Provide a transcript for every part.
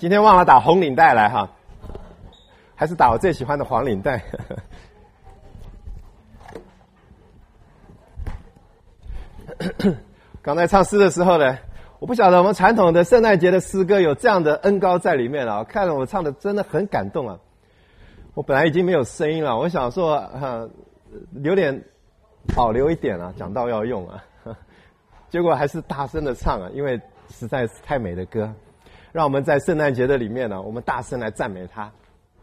今天忘了打红领带来哈，还是打我最喜欢的黄领带。刚才唱诗的时候呢，我不晓得我们传统的圣诞节的诗歌有这样的恩膏在里面啊，看了我唱的真的很感动啊。我本来已经没有声音了，我想说留点保留一点啊，讲到要用啊，结果还是大声的唱啊，因为实在是太美的歌。让我们在圣诞节的里面呢，我们大声来赞美他。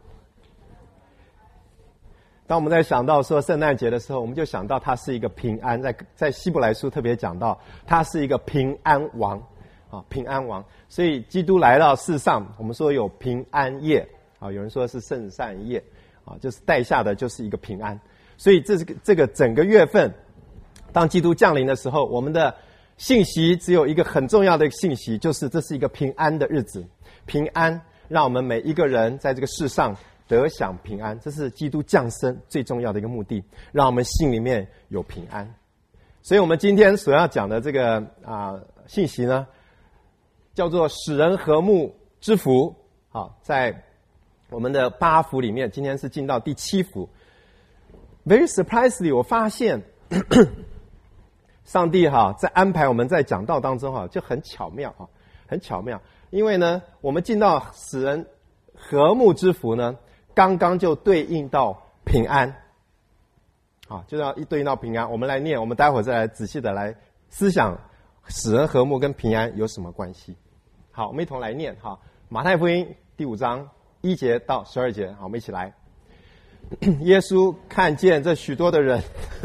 当我们在想到说圣诞节的时候，我们就想到他是一个平安，在希伯来书特别讲到他是一个平安王啊，平安王。所以基督来到世上，我们说有平安夜啊，有人说是圣善夜啊，就是带下的就是一个平安。所以这个整个月份，当基督降临的时候，我们的信息只有一个很重要的信息，就是这是一个平安的日子。平安让我们每一个人在这个世上得享平安，这是基督降生最重要的一个目的，让我们心里面有平安。所以我们今天所要讲的这个信息呢，叫做使人和睦之福。好，在我们的8福里面，今天是进到第7福。Very surprisingly， 我发现上帝在安排我们在讲道当中就很巧妙很巧妙。因为呢，我们进到使人和睦之福呢，刚刚就对应到平安，就要对应到平安。我们来念，我们待会儿再来仔细的来思想使人和睦跟平安有什么关系。好，我们一同来念马太福音第5章1节到12节。好，我们一起来。耶稣看见这许多的人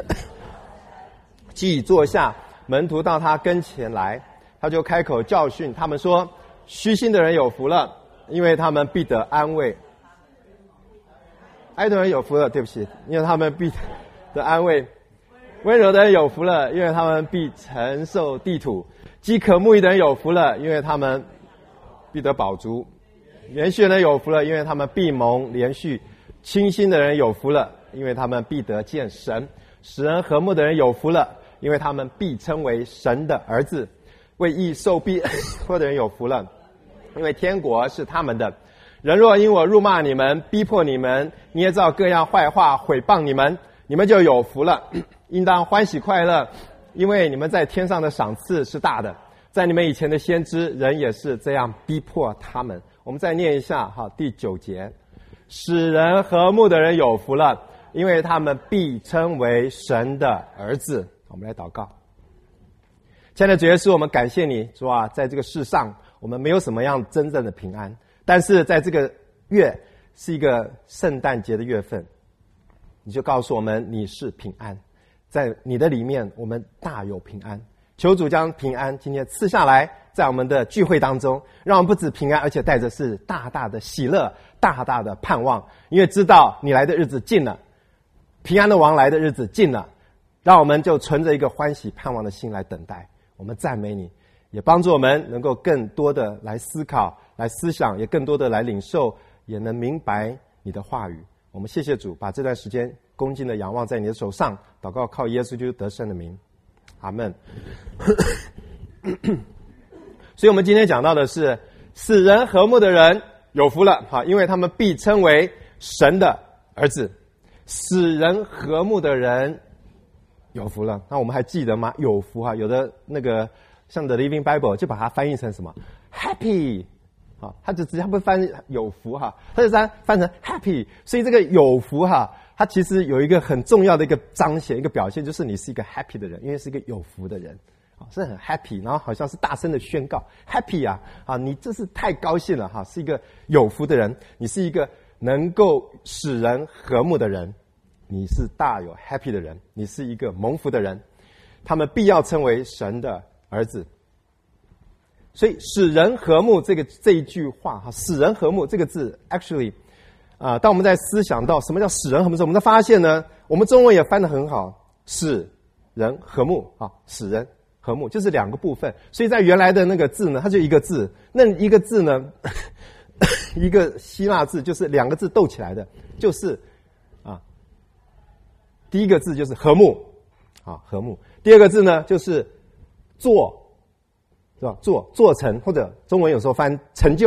既坐下，门徒到他跟前来，他就开口教训他们说：虚心的人有福了，因为他们必得安慰；哀的人有福了，对不起，因为他们必得安慰；温柔的人有福了，因为他们必承受地土；饥渴慕义的人有福了，因为他们必得饱足；连续的人有福了，因为他们必蒙连续；清心的人有福了，因为他们必得见神；使人和睦的人有福了，因为他们必称为神的儿子；为义受逼迫的人有福了，因为天国是他们的。人若因我辱骂你们，逼迫你们，捏造各样坏话毁谤你们，你们就有福了，应当欢喜快乐，因为你们在天上的赏赐是大的。在你们以前的先知人也是这样逼迫他们。我们再念一下第9节。使人和睦的人有福了，因为他们必称为神的儿子。我们来祷告。亲爱的主耶稣，我们感谢你，主啊，在这个世上我们没有什么样真正的平安，但是在这个月是一个圣诞节的月份，你就告诉我们你是平安，在你的里面我们大有平安。求主将平安今天赐下来，在我们的聚会当中，让我们不止平安，而且带着是大大的喜乐，大大的盼望，因为知道你来的日子近了，平安的王来的日子近了，让我们就存着一个欢喜盼望的心来等待。我们赞美你，也帮助我们能够更多的来思考，来思想，也更多的来领受，也能明白你的话语。我们谢谢主，把这段时间恭敬的仰望在你的手上，祷告靠耶稣基督得胜的名，阿们。所以我们今天讲到的是使人和睦的人有福了，因为他们必称为神的儿子。使人和睦的人有福了，那我们还记得吗？有福有的那个像 The Living Bible 就把它翻译成什么 Happy， 它就直接不翻有福它就翻成 Happy。 所以这个有福它其实有一个很重要的一个彰显，一个表现，就是你是一个 Happy 的人，因为是一个有福的人，是很 Happy， 然后好像是大声的宣告 Happy 你这是太高兴了是一个有福的人，你是一个能够使人和睦的人，你是大有 happy 的人，你是一个蒙福的人，他们必要称为神的儿子。所以使人和睦这一句话使人和睦这个字 actually当我们在思想到什么叫使人和睦时，我们才发现呢，我们中文也翻得很好，使人和睦使人和睦就是2个部分。所以在原来的那个字呢，它就一个字，那一个字呢一个希腊字就是2个字斗起来的，就是第一个字就是和睦和睦，第二个字呢就是做，是吧？做成，或者中文有时候翻成就，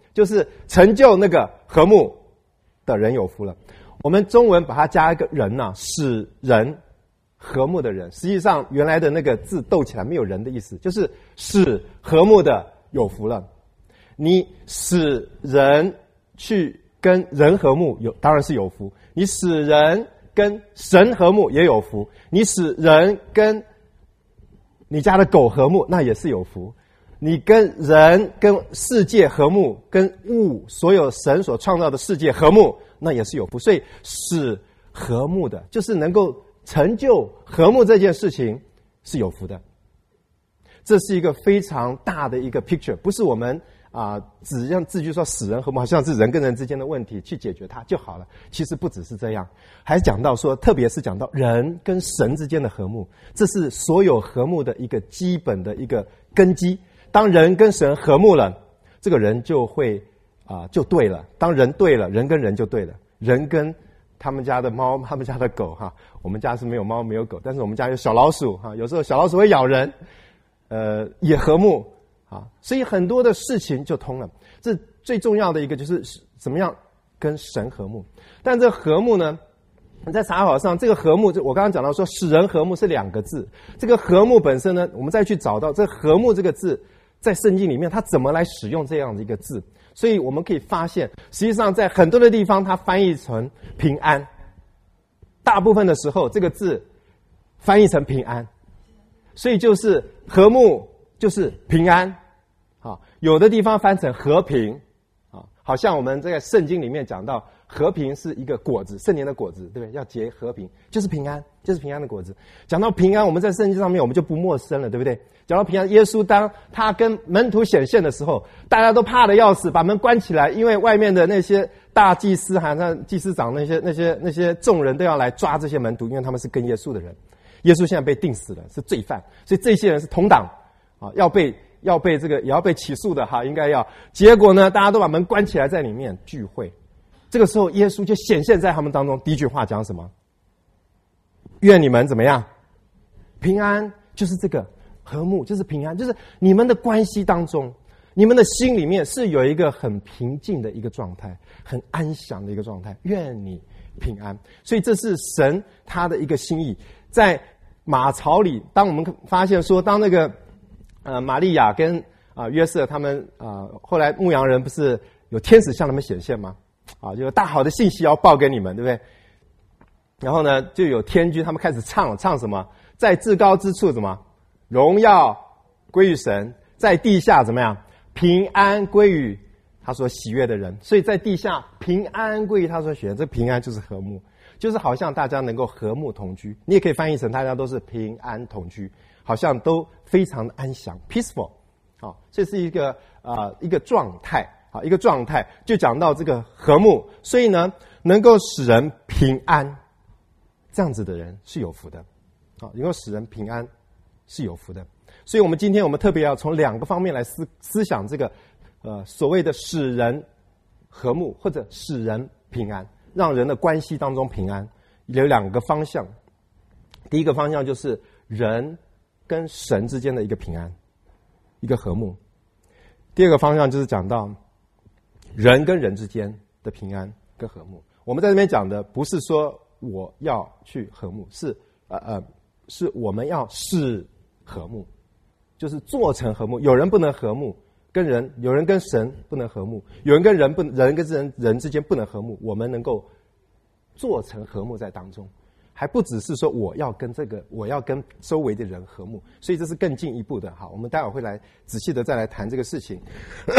就是成就那个和睦的人有福了。我们中文把它加一个人使人和睦的人，实际上原来的那个字斗起来没有人的意思，就是使和睦的有福了。你使人去跟人和睦当然是有福，你使人跟神和睦也有福，你使人跟你家的狗和睦那也是有福，你跟人跟世界和睦，跟物所有神所创造的世界和睦那也是有福。所以使和睦的就是能够成就和睦这件事情是有福的。这是一个非常大的一个 picture， 不是我们只让字句说使人和睦，好像是人跟人之间的问题去解决它就好了。其实不只是这样，还讲到说，特别是讲到人跟神之间的和睦，这是所有和睦的一个基本的一个根基。当人跟神和睦了，这个人就会就对了。当人对了，人跟人就对了。人跟他们家的猫，他们家的狗我们家是没有猫没有狗，但是我们家有小老鼠有时候小老鼠会咬人，也和睦所以很多的事情就通了。这最重要的一个就是怎么样跟神和睦。但这和睦呢，在查考上这个和睦，我刚刚讲到说使人和睦是2个字，这个和睦本身呢，我们再去找到这和睦这个字在圣经里面它怎么来使用这样的一个字。所以我们可以发现，实际上在很多的地方它翻译成平安，大部分的时候这个字翻译成平安，所以就是和睦就是平安有的地方翻成和平好像我们在圣经里面讲到和平是一个果子，圣灵的果子，对不对？要结和平，就是平安，就是平安的果子。讲到平安，我们在圣经上面我们就不陌生了，对不对？讲到平安，耶稣当他跟门徒显现的时候，大家都怕得要死，把门关起来，因为外面的那些大祭司好像祭司长那些众人都要来抓这些门徒，因为他们是跟耶稣的人。耶稣现在被定死了，是罪犯，所以这些人是同党要被这个也要被起诉的应该要。结果呢，大家都把门关起来在里面聚会。这个时候耶稣就显现在他们当中，第一句话讲什么？愿你们怎么样？平安，就是这个和睦，就是平安，就是你们的关系当中，你们的心里面是有一个很平静的一个状态，很安详的一个状态，愿你平安。所以这是神他的一个心意。在马槽里，当我们发现说，当那个玛利亚跟约瑟他们后来牧羊人不是有天使向他们显现吗？就有大好的信息要报给你们，对不对？然后呢，就有天军他们开始唱什么？在至高之处怎么荣耀归于神，在地下怎么样平安归于他所喜悦的人。所以在地下平安归于他所喜悦，这平安就是和睦，就是好像大家能够和睦同居。你也可以翻译成大家都是平安同居，好像都非常的安详 peaceful 这是一个状态一个状态，就讲到这个和睦。所以呢，能够使人平安，这样子的人是有福的能够使人平安是有福的。所以我们今天我们特别要从2个方面来思想这个所谓的使人和睦或者使人平安，让人的关系当中平安，有2个方向。第一个方向就是人跟神之间的一个平安，一个和睦。第二个方向就是讲到人跟人之间的平安跟和睦。我们在这边讲的不是说我要去和睦，是我们要使和睦，就是做成和睦。有人不能和睦，跟人有人跟神不能和睦，有人跟人跟人之间不能和睦，我们能够做成和睦在当中。还不只是说我要跟周围的人和睦，所以这是更进一步的。好，我们待会会来仔细的再来谈这个事情。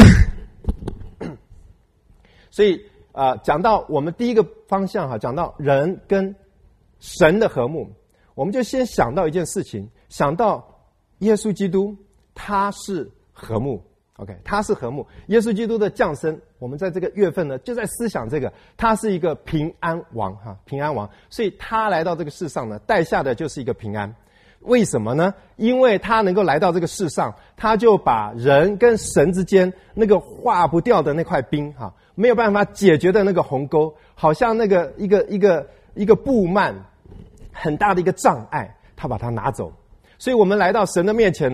所以讲到我们第一个方向讲到人跟神的和睦，我们就先想到一件事情，想到耶稣基督他是和睦。OK， 他是和睦。耶稣基督的降生，我们在这个月份呢，就在思想这个，他是一个平安王平安王，所以他来到这个世上呢，带下的就是一个平安。为什么呢？因为他能够来到这个世上，他就把人跟神之间那个化不掉的那块冰没有办法解决的那个鸿沟，好像那个一个布幔很大的一个障碍，他把它拿走。所以我们来到神的面前呢，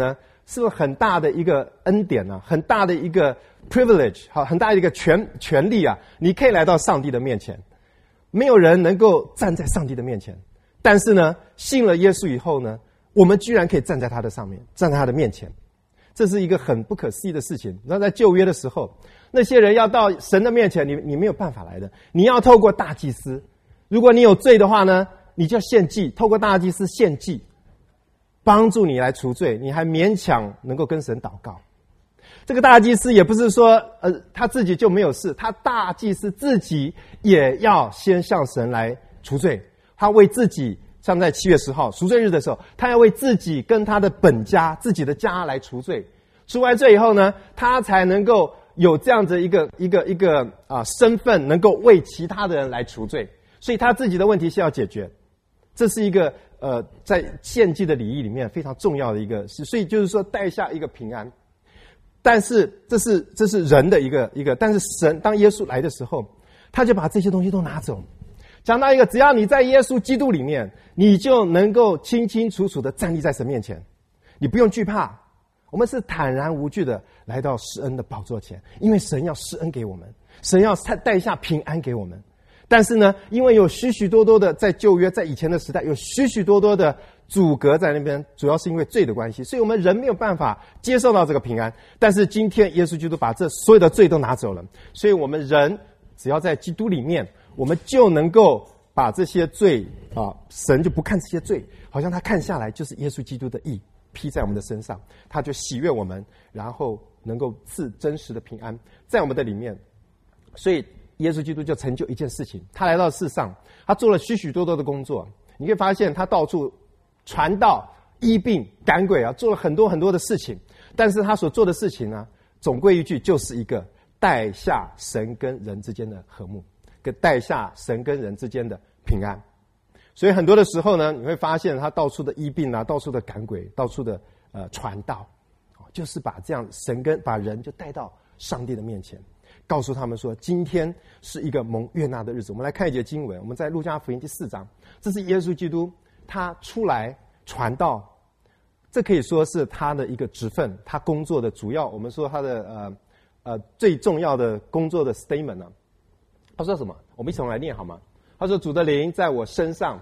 是不是很大的一个恩典啊，很大的一个 privilege， 好，很大的一个权利啊，你可以来到上帝的面前。没有人能够站在上帝的面前，但是呢，信了耶稣以后呢，我们居然可以站在他的上面，站在他的面前。这是一个很不可思议的事情。那在旧约的时候，那些人要到神的面前，你没有办法来的，你要透过大祭司。如果你有罪的话呢，你就要献祭，透过大祭司献祭，帮助你来除罪，你还勉强能够跟神祷告。这个大祭司也不是说他自己就没有事，他大祭司自己也要先向神来除罪。他为自己，像在7月10号赎罪日的时候，他要为自己跟他的本家自己的家来除罪。除完罪以后呢，他才能够有这样子一个身份，能够为其他的人来除罪。所以他自己的问题是要解决。这是一个在献祭的礼仪里面非常重要的一个事，所以就是说带下一个平安。但是这是人的一个，但是神当耶稣来的时候，他就把这些东西都拿走。讲到一个，只要你在耶稣基督里面，你就能够清清楚楚的站立在神面前，你不用惧怕。我们是坦然无惧的来到施恩的宝座前，因为神要施恩给我们，神要带下平安给我们。但是呢，因为有许许多多的在旧约，在以前的时代，有许许多多的阻隔在那边，主要是因为罪的关系，所以我们人没有办法接受到这个平安。但是今天耶稣基督把这所有的罪都拿走了，所以我们人只要在基督里面，我们就能够把这些罪神就不看这些罪，好像他看下来就是耶稣基督的义披在我们的身上，他就喜悦我们，然后能够赐真实的平安在我们的里面。所以耶稣基督就成就一件事情，他来到世上，他做了许许多多的工作。你可以发现他到处传道、医病、赶鬼啊，做了很多很多的事情。但是他所做的事情呢，总归一句就是一个带下神跟人之间的和睦，跟带下神跟人之间的平安。所以很多的时候呢，你会发现他到处的医病啊，到处的赶鬼，到处的传道，就是把这样把人就带到上帝的面前。告诉他们说，今天是一个蒙悦纳的日子。我们来看一节经文，我们在路加福音第4章，这是耶稣基督他出来传道，这可以说是他的一个职分，他工作的主要，我们说他的最重要的工作的 statement 呢。他说什么？我们一起来念好吗？他说：主的灵在我身上，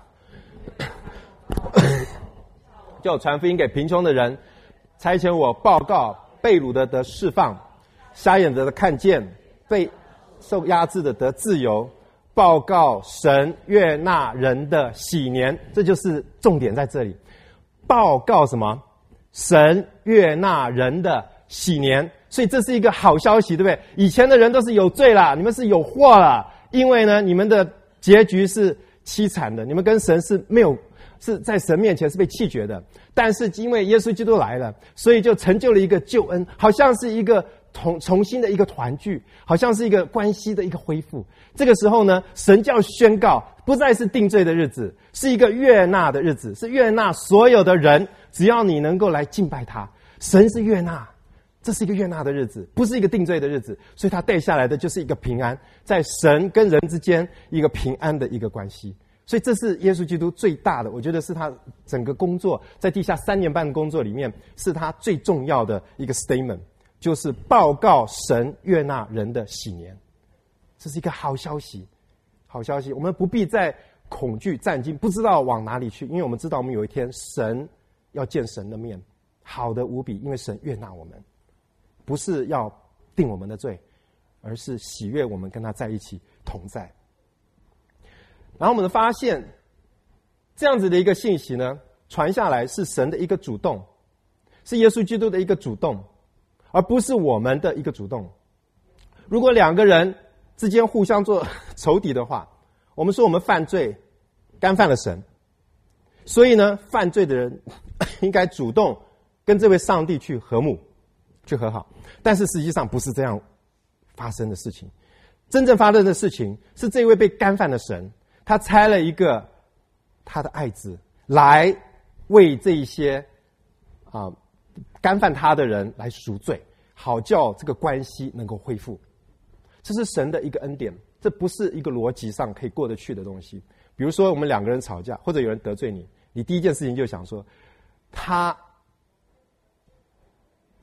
叫我传福音给贫穷的人，差遣我报告被掳的得释放，瞎眼的看见，被受压制的得自由，报告神悦纳人的喜年。这就是重点在这里。报告什么？神悦纳人的喜年。所以这是一个好消息，对不对？以前的人都是有罪了，你们是有祸了，因为呢，你们的结局是凄惨的，你们跟神是在神面前是被弃绝的。但是因为耶稣基督来了，所以就成就了一个救恩，好像是一个重新的一个团聚，好像是一个关系的一个恢复。这个时候呢，神就要宣告，不再是定罪的日子，是一个悦纳的日子，是悦纳所有的人，只要你能够来敬拜他，神是悦纳。这是一个悦纳的日子，不是一个定罪的日子，所以他带下来的就是一个平安，在神跟人之间一个平安的一个关系。所以这是耶稣基督最大的，我觉得是他整个工作在地下3年半的工作里面，是他最重要的一个 statement， 就是报告神悦纳人的喜年。这是一个好消息，好消息。我们不必再恐惧战惊，不知道往哪里去，因为我们知道我们有一天神要见神的面，好的无比，因为神悦纳我们。不是要定我们的罪，而是喜悦我们跟他在一起同在。然后我们发现这样子的一个信息呢，传下来是神的一个主动，是耶稣基督的一个主动，而不是我们的一个主动。如果2个人之间互相做仇敌的话，我们说我们犯罪干犯了神，所以呢，犯罪的人应该主动跟这位上帝去和睦，去和好。但是实际上不是这样发生的事情。真正发生的事情是这位被干犯的神，他差了一个他的爱子来为这一些干犯他的人来赎罪，好叫这个关系能够恢复。这是神的一个恩典，这不是一个逻辑上可以过得去的东西。比如说我们2个人吵架，或者有人得罪你，你第一件事情就想说，他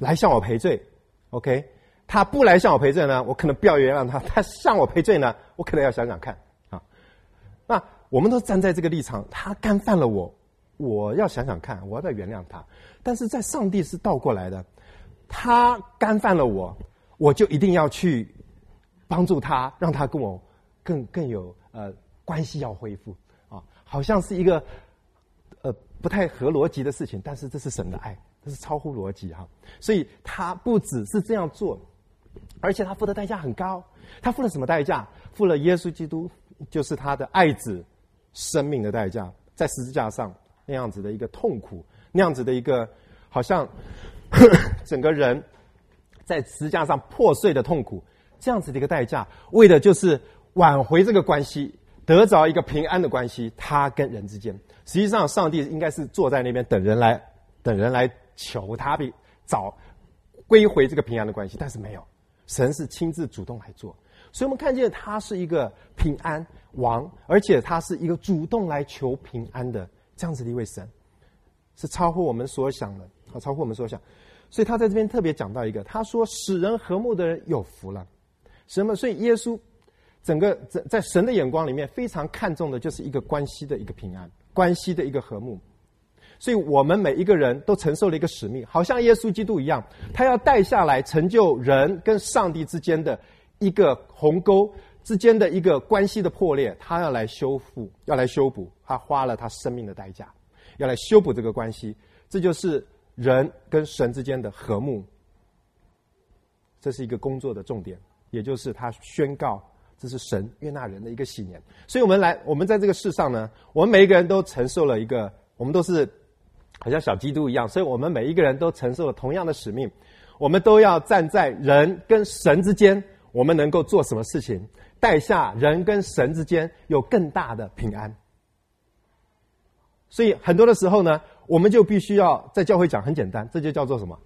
来向我赔罪 ，OK？ 他不来向我赔罪呢，我可能不要原谅他；他向我赔罪呢，我可能要想想看啊。那我们都站在这个立场，他干犯了我，我要想想看，我要再原谅他。但是在上帝是倒过来的，他干犯了我，我就一定要去帮助他，让他跟我更有关系要恢复啊，好像是一个不太合逻辑的事情，但是这是神的爱，这是超乎逻辑哈。所以他不只是这样做，而且他付的代价很高。他付了什么代价？付了耶稣基督，就是他的爱子生命的代价，在十字架上那样子的一个痛苦，那样子的一个好像整个人在十字架上破碎的痛苦，这样子的一个代价，为的就是挽回这个关系，得着一个平安的关系，他跟人之间。实际上上帝应该是坐在那边等人来求他找归回这个平安的关系，但是没有，神是亲自主动来做。所以我们看见他是一个平安王，而且他是一个主动来求平安的这样子的一位神，是超乎我们所想的，超乎我们所想。所以他在这边特别讲到一个，他说使人和睦的人有福了。什么？所以耶稣整个在神的眼光里面非常看重的就是一个关系的一个平安，关系的一个和睦。所以我们每一个人都承受了一个使命，好像耶稣基督一样，他要带下来成就人跟上帝之间的一个鸿沟之间的一个关系的破裂，他要来修补，他花了他生命的代价，要来修补这个关系。这就是人跟神之间的和睦，这是一个工作的重点，也就是他宣告这是神悦纳人的一个喜年。所以我们在这个世上呢，我们每一个人都承受了一个，我们都是好像小基督一样，所以我们每一个人都承受了同样的使命，我们都要站在人跟神之间，我们能够做什么事情，带下人跟神之间有更大的平安。所以很多的时候呢，我们就必须要在教会讲很简单，这就叫做什么？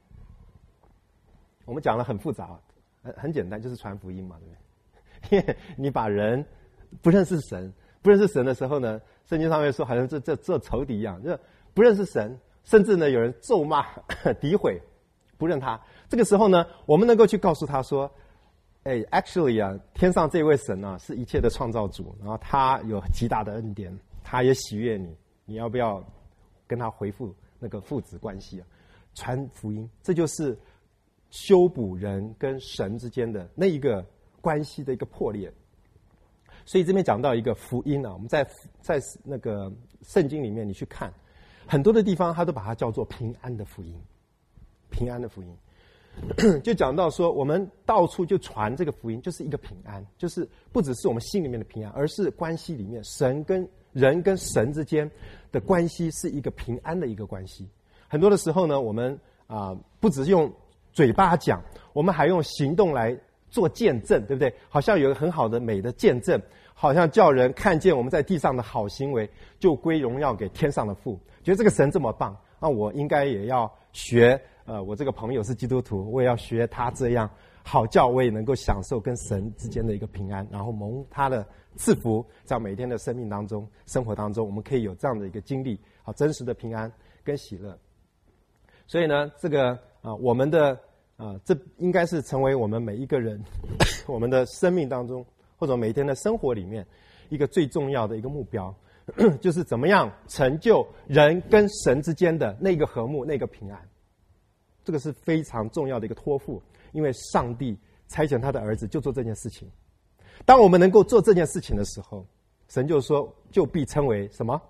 我们讲了很复杂，很简单，就是传福音嘛，对不对？因为你把人不认识神的时候呢，圣经上面说好像这仇敌一样，就不认识神，甚至呢有人咒骂诋毁，不认他。这个时候呢，我们能够去告诉他说actually 啊，天上这位神啊是一切的创造主，然后他有极大的恩典，他也喜悦你，你要不要跟他恢复那个父子关系啊？传福音，这就是修补人跟神之间的那一个关系的一个破裂。所以这边讲到一个福音啊，我们在那个圣经里面你去看很多的地方，他都把它叫做平安的福音，平安的福音。就讲到说我们到处就传这个福音，就是一个平安，就是不只是我们心里面的平安，而是关系里面神跟人跟神之间的关系是一个平安的一个关系。很多的时候呢，我们不只是用嘴巴讲，我们还用行动来做见证，对不对？好像有一个很好的美的见证，好像叫人看见我们在地上的好行为，就归荣耀给天上的父，觉得这个神这么棒，那我应该也要学我这个朋友是基督徒，我也要学他这样，好叫我也能够享受跟神之间的一个平安，然后蒙他的赐福，在每天的生命当中、生活当中，我们可以有这样的一个经历，好真实的平安跟喜乐。所以呢，这个我们的这应该是成为我们每一个人我们的生命当中或者每天的生活里面一个最重要的一个目标，就是怎么样成就人跟神之间的那个和睦、那个平安。这个是非常重要的一个托付，因为上帝差遣他的儿子就做这件事情。当我们能够做这件事情的时候，神就说就必称为什么？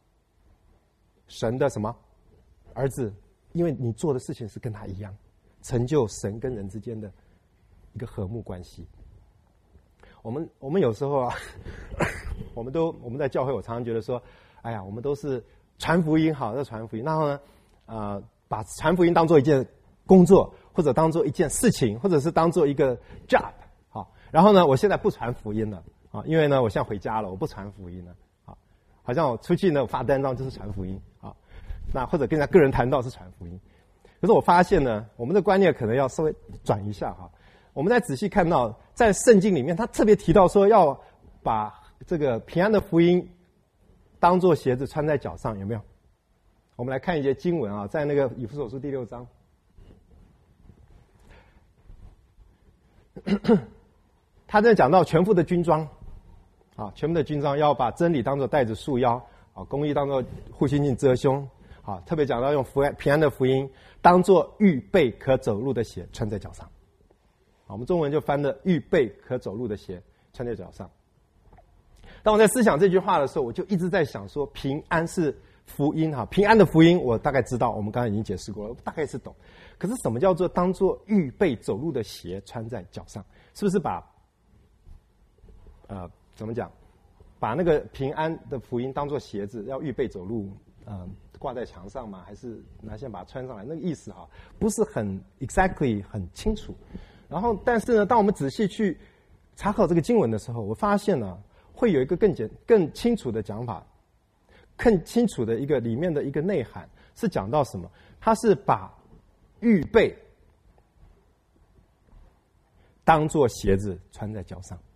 神的什么儿子？因为你做的事情是跟他一样，成就神跟人之间的一个和睦关系。我们有时候啊，我们在教会，我常常觉得说，哎呀，我们都是传福音，好，在传福音，然后呢，把传福音当做一件工作，或者当做一件事情，或者是当做一个 job， 好，然后呢，我现在不传福音了，啊，因为呢，我现在回家了，我不传福音了，好，好像我出去呢，我发单张就是传福音，啊，那或者跟人家个人谈到是传福音。可是我发现呢，我们的观念可能要稍微转一下哈。我们再仔细看到，在圣经里面，他特别提到说要把这个平安的福音当作鞋子穿在脚上，有没有？我们来看一节经文啊，在那个以弗所书第6章。 他在讲到全副的军装，啊，全部的军装要把真理当作带着束腰，啊，公义当作护心镜遮胸，啊，特别讲到用平安的福音当作预备可走路的鞋穿在脚上，啊，我们中文就翻的预备可走路的鞋穿在脚上。当我在思想这句话的时候，我就一直在想说，平安是福音哈，平安的福音我大概知道，我们刚才已经解释过了，大概是懂。可是什么叫做当作预备走路的鞋穿在脚上？是不是把怎么讲？把那个平安的福音当作鞋子，要预备走路，挂在墙上吗？还是拿线把它穿上来？那个意思哈，不是很 exactly 很清楚。然后，但是呢，当我们仔细去查考这个经文的时候，我发现呢，会有一个更清楚的讲法，更清楚的一个里面的一个内涵是讲到什么？它是把预备当作鞋子穿在脚上。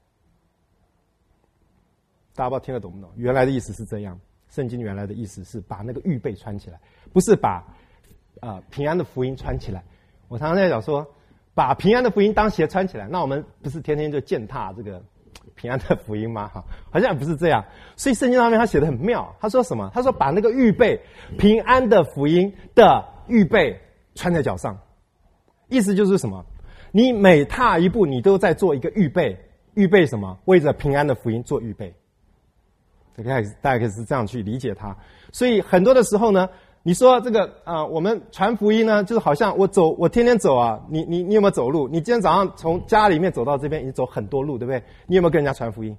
大家不知道听得懂不懂？原来的意思是这样，圣经原来的意思是把那个预备穿起来，不是把平安的福音穿起来。我常常在讲说，把平安的福音当鞋穿起来，那我们不是天天就践踏这个平安的福音吗？哈，好像也不是这样。所以圣经上面他写得很妙，他说什么？他说把那个预备平安的福音的预备穿在脚上，意思就是什么？你每踏一步，你都在做一个预备，预备什么？为着平安的福音做预备。大概可以是这样去理解它。所以很多的时候呢，你说这个我们传福音呢，就是好像我天天走啊，你有没有走路？你今天早上从家里面走到这边，你走很多路，对不对？你有没有跟人家传福音？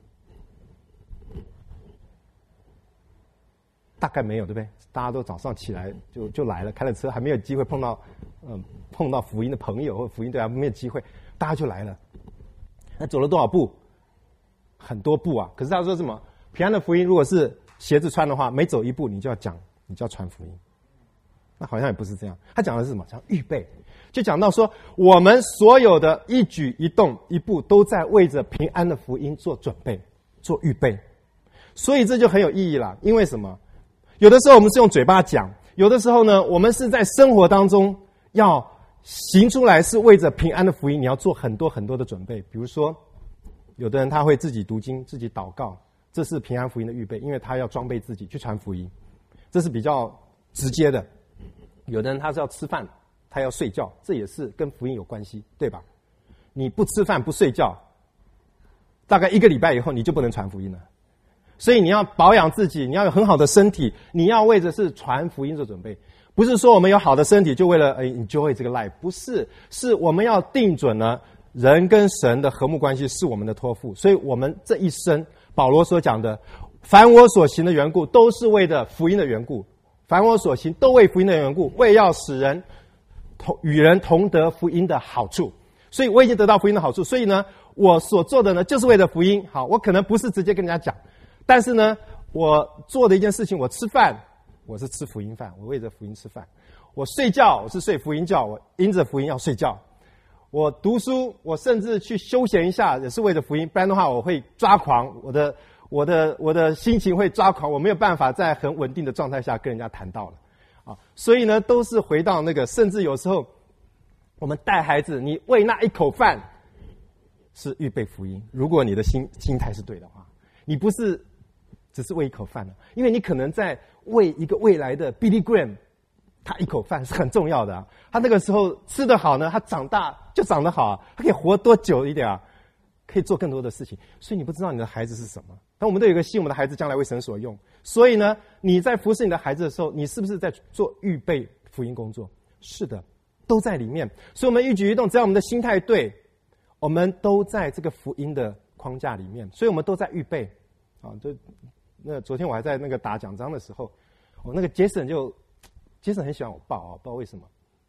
大概没有，对不对？大家都早上起来就来了，开了车，还没有机会碰到福音的朋友或福音对象，没有机会，大家就来了。那走了多少步？很多步啊！可是他说什么？平安的福音，如果是鞋子穿的话，每走一步你就要传福音。那好像也不是这样。他讲的是什么？讲预备，就讲到说，我们所有的一举一动一步都在为着平安的福音做准备、做预备。所以这就很有意义了。因为什么？有的时候我们是用嘴巴讲，有的时候呢，我们是在生活当中要行出来，是为着平安的福音，你要做很多很多的准备。比如说，有的人他会自己读经、自己祷告。这是平安福音的预备，因为他要装备自己去传福音，这是比较直接的。有的人他是要吃饭，他要睡觉，这也是跟福音有关系，对吧？你不吃饭不睡觉，大概1个礼拜以后你就不能传福音了。所以你要保养自己，你要有很好的身体，你要为着是传福音做准备。不是说我们有好的身体就为了enjoy 这个 life， 不是，是我们要定准了人跟神的和睦关系是我们的托付，所以我们这一生。保罗所讲的，凡我所行的缘故，都是为了福音的缘故；凡我所行，都为福音的缘故，为要使人与人同得福音的好处。所以我已经得到福音的好处，所以呢，我所做的呢，就是为了福音。好，我可能不是直接跟人家讲，但是呢，我做的一件事情，我吃饭，我是吃福音饭，我为着福音吃饭；我睡觉，我是睡福音觉，我因着福音要睡觉。我读书，我甚至去休闲一下，也是为了福音，不然的话我会抓狂，我的心情会抓狂，我没有办法在很稳定的状态下跟人家谈道了啊。所以呢，都是回到那个，甚至有时候我们带孩子，你喂那一口饭是预备福音。如果你的心态是对的话，你不是只是喂一口饭了，因为你可能在喂一个未来的 Billy Graham。他一口饭是很重要的啊，他那个时候吃得好呢，他长大就长得好啊，他可以活多久一点啊，可以做更多的事情。所以你不知道你的孩子是什么，但我们都有一个心，我们的孩子将来为神所用。所以呢，你在服侍你的孩子的时候，你是不是在做预备福音工作？是的，都在里面。所以我们一举一动，只要我们的心态对，我们都在这个福音的框架里面，所以我们都在预备啊。那昨天我还在那个打奖章的时候，我那个杰森很喜欢我抱啊，不知道为什么，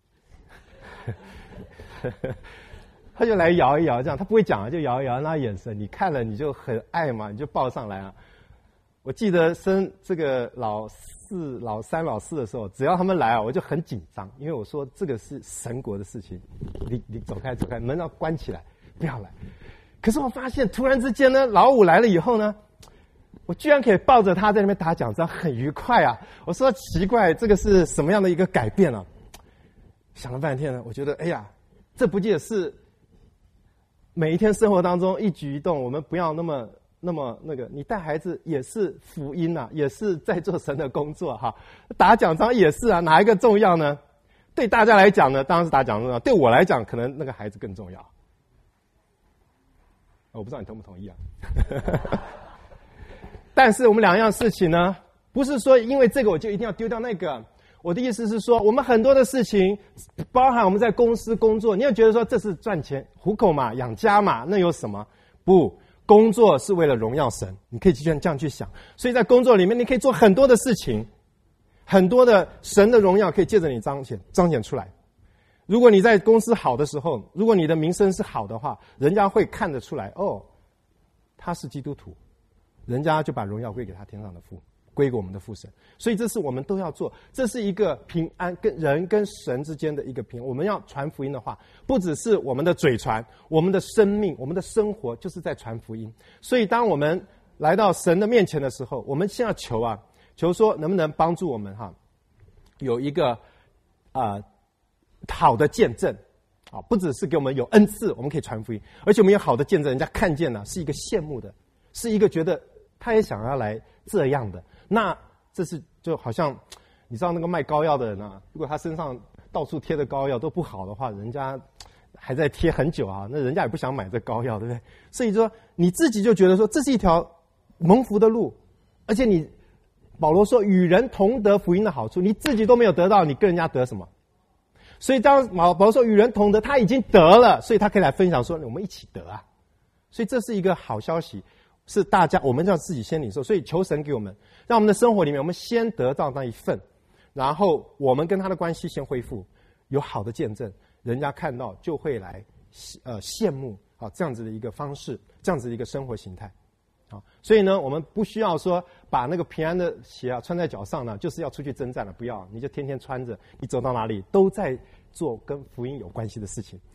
他就来摇一摇，这样他不会讲啊，就摇一摇，那眼神你看了你就很爱嘛，你就抱上来啊。我记得生这个老三、老四的时候，只要他们来啊，我就很紧张，因为我说这个是神国的事情，你走开，门要关起来，不要来。可是我发现突然之间呢，老五来了以后呢，我居然可以抱着他在那边打奖章，很愉快啊！我说奇怪，这个是什么样的一个改变啊？想了半天呢，我觉得，哎呀，这不也是每一天生活当中一举一动，我们不要那么那个。你带孩子也是福音啊，也是在做神的工作哈。打奖章也是啊，哪一个重要呢？对大家来讲呢，当然是打奖章重要。对我来讲，可能那个孩子更重要。我不知道你同不同意啊？但是我们两样事情呢，不是说因为这个我就一定要丢掉那个。我的意思是说，我们很多的事情，包含我们在公司工作，你要觉得说这是赚钱糊口嘛，养家嘛，那有什么？不，工作是为了荣耀神，你可以这样去想。所以在工作里面，你可以做很多的事情，很多的神的荣耀可以借着你彰显出来。如果你在公司好的时候，如果你的名声是好的话，人家会看得出来，哦，他是基督徒，人家就把荣耀归给他天上的父，归给我们的父神。所以这是我们都要做，这是一个平安，跟人跟神之间的一个平安。我们要传福音的话，不只是我们的嘴传，我们的生命，我们的生活就是在传福音。所以当我们来到神的面前的时候，我们先要求说能不能帮助我们有一个好的见证啊，不只是给我们有恩赐，我们可以传福音，而且我们有好的见证，人家看见了是一个羡慕的，是一个觉得他也想要来这样的。那这是就好像你知道那个卖膏药的人啊，如果他身上到处贴的膏药都不好的话，人家还在贴很久啊，那人家也不想买这膏药，对不对？所以说你自己就觉得说这是一条蒙福的路，而且保罗说与人同得福音的好处，你自己都没有得到，你跟人家得什么？所以当保罗说与人同得，他已经得了，所以他可以来分享说我们一起得啊。所以这是一个好消息，是大家我们要自己先领受。所以求神给我们，让我们的生活里面我们先得到那一份，然后我们跟他的关系先恢复，有好的见证，人家看到就会来羡慕这样子的一个方式，这样子的一个生活形态。所以呢，我们不需要说把那个平安的鞋穿在脚上呢，就是要出去征战了，不要，你就天天穿着，你走到哪里都在做跟福音有关系的事情。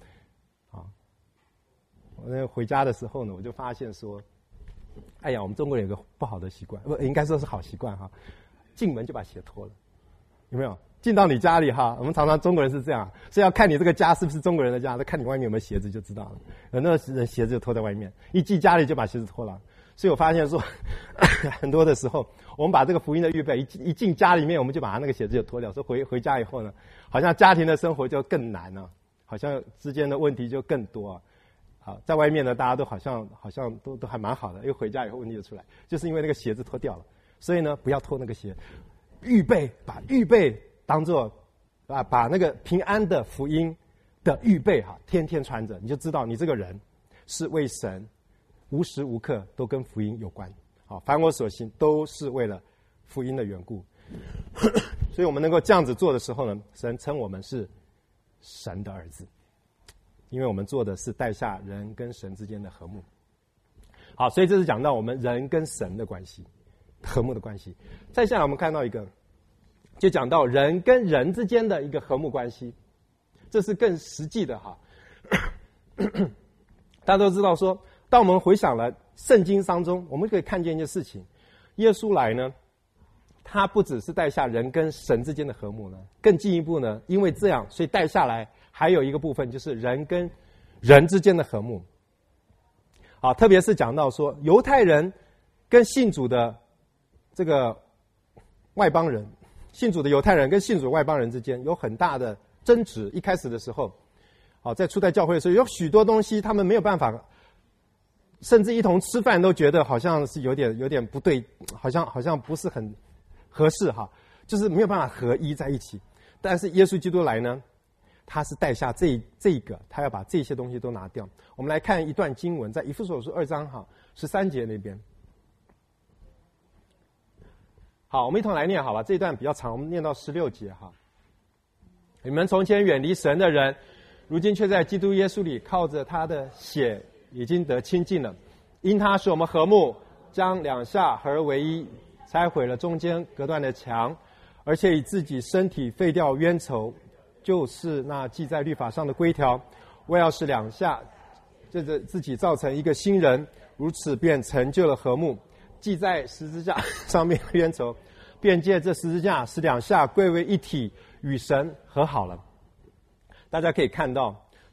我那回家的时候呢，我就发现说，哎呀，我们中国人有个不好的习惯，不应该说是好习惯进门就把鞋脱了，有没有？进到你家里我们常常中国人是这样，所以要看你这个家是不是中国人的家，看你外面有没有鞋子就知道了。很多人鞋子就脱在外面，一进家里就把鞋子脱了。所以我发现说，很多的时候，我们把这个福音的预备一进家里面，我们就把他那个鞋子就脱掉。说回家以后呢，好像家庭的生活就更难了，好像之间的问题就更多。在外面呢，大家都好像都还蛮好的，又回家以后问题就出来，就是因为那个鞋子脱掉了。所以呢，不要脱那个鞋，把预备当作把那个平安的福音的预备天天穿着，你就知道你这个人是为神。无时无刻都跟福音有关，凡我所行都是为了福音的缘故。所以我们能够这样子做的时候呢，神称我们是神的儿子，因为我们做的是带下人跟神之间的和睦。好，所以这是讲到我们人跟神的关系，和睦的关系。再下来我们看到一个，就讲到人跟人之间的一个和睦关系，这是更实际的大家都知道说，当我们回想了圣经当中，我们可以看见一件事情，耶稣来呢，他不只是带下人跟神之间的和睦呢，更进一步呢，因为这样，所以带下来还有一个部分就是人跟人之间的和睦。特别是讲到说犹太人跟信主的这个外邦人，信主的犹太人跟信主的外邦人之间有很大的争执。一开始的时候，在初代教会的时候，有许多东西他们没有办法，甚至一同吃饭都觉得好像是有点不对，好像不是很合适就是没有办法合一在一起。但是耶稣基督来呢，他是带下这个，他要把这些东西都拿掉。我们来看一段经文，在以弗所书2章13节那边。好，我们一同来念好吧，这一段比较长，我们念到16节你们从前远离神的人，如今却在基督耶稣里靠着他的血已经得亲近了，因他使我们和睦，将两下合而为一，拆毁了中间隔断的墙，而且以自己身体废掉冤仇，就是那记在律法上的规条，为要使两下借着自己造成一个新人，如此便成就了和睦。记在十字架上面的冤仇，便借这十字架使两下归为一体，与神和好了。大家可以看到，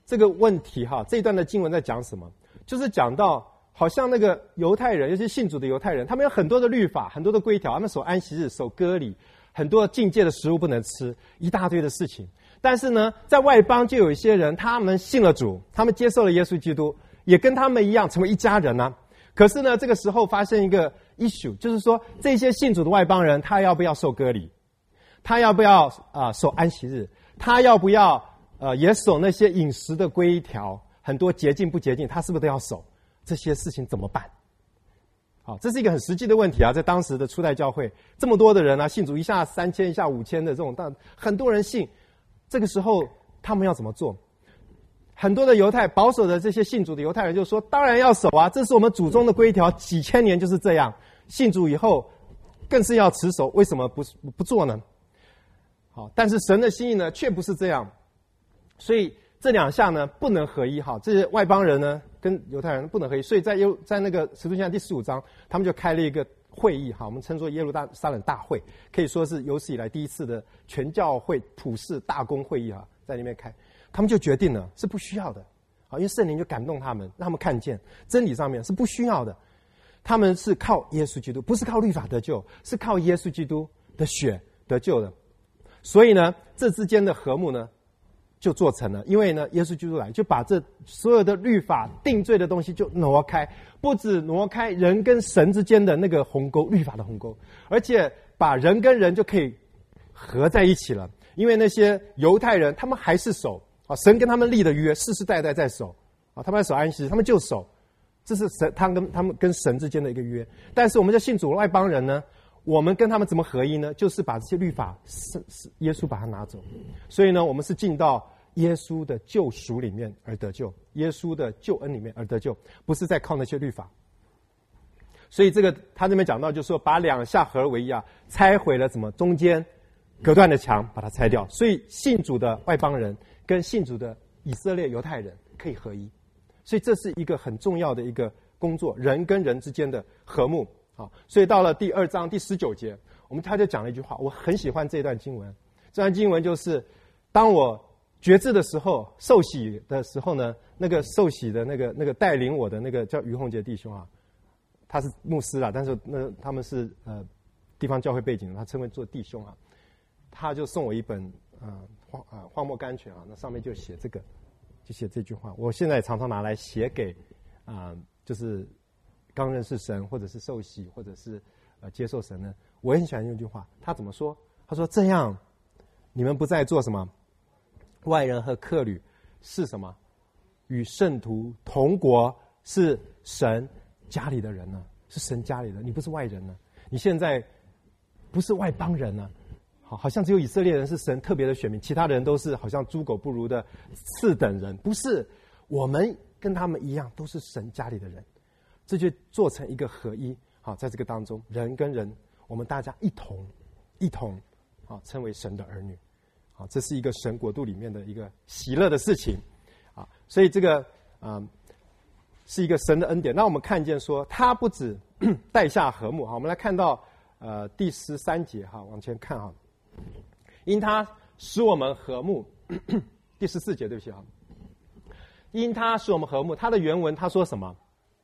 这个问题哈，这一段的经文在讲什么？就是讲到好像那个犹太人，尤其信主的犹太人，他们有很多的律法，很多的规条，他们守安息日、守割礼，很多境界的食物不能吃，一大堆的事情。但是呢，在外邦就有一些人，他们信了主，他们接受了耶稣基督，也跟他们一样成为一家人啊。可是呢，这个时候发生一个 issue， 就是说这些信主的外邦人，他要不要受割礼？他要不要守安息日？他要不要也守那些饮食的规条？很多洁净不洁净，他是不是都要守？这些事情怎么办？好，这是一个很实际的问题啊！在当时的初代教会，这么多的人啊，信主一下3000，一下5000的这种，但很多人信，这个时候他们要怎么做？很多的犹太保守的这些信主的犹太人就说：当然要守啊，这是我们祖宗的规条，几千年就是这样。信主以后更是要持守，为什么不做呢？好，但是神的心意呢，却不是这样。所以这两项呢不能合一。哈，这些外邦人呢跟犹太人不能合一。所以在那个使徒行传第15章，他们就开了一个会议，哈，我们称作耶路撒冷大会，可以说是有史以来第一次的全教会普世大公会议啊，在里面开。他们就决定了是不需要的，好，因为圣灵就感动他们，让他们看见真理上面是不需要的。他们是靠耶稣基督，不是靠律法得救，是靠耶稣基督的血得救的。所以呢，这之间的和睦呢就做成了，因为呢，耶稣基督来就把这所有的律法定罪的东西就挪开，不止挪开人跟神之间的那个鸿沟，律法的鸿沟，而且把人跟人就可以合在一起了。因为那些犹太人，他们还是守啊，神跟他们立的约，世世代代在守啊，他们在守安息日，他们就守，这是神他们跟神之间的一个约。但是我们这信主外邦人呢，我们跟他们怎么合一呢？就是把这些律法耶稣把它拿走。所以呢，我们是进到耶稣的救赎里面而得救，耶稣的救恩里面而得救，不是在靠那些律法。所以这个他这边讲到，就是说把两下合而为一啊，拆毁了什么中间隔断的墙，把它拆掉。所以信主的外邦人跟信主的以色列犹太人可以合一。所以这是一个很重要的一个工作，人跟人之间的和睦。好，所以到了第2章第19节，他就讲了一句话，我很喜欢这段经文。这段经文就是，当我决志的时候，受洗的时候呢，那个受洗的那个带领我的那个叫于洪杰弟兄啊，他是牧师啦，但是他们是地方教会背景的，他称为做弟兄啊，他就送我一本荒漠甘泉啊，那上面就写这个，就写这句话，我现在也常常拿来写给就是刚认识神，或者是受洗，或者是接受神呢，我也很喜欢用一句话。他怎么说？他说：“这样，你们不再做什么外人和客旅，是什么与圣徒同国，是神家里的人呢？是神家里的，你不是外人呢？你现在不是外邦人呢？好像只有以色列人是神特别的选民，其他人都是好像猪狗不如的次等人。不是，我们跟他们一样，都是神家里的人。”这就做成一个合一，好，在这个当中，人跟人，我们大家一同，好，称为神的儿女，好，这是一个神国度里面的一个喜乐的事情，啊，所以这个是一个神的恩典。那我们看见说，他不止带下和睦，好，我们来看到第13节，哈，往前看哈，因他使我们和睦，第14节，对不起啊，因他使我们和睦，他的原文他说什么？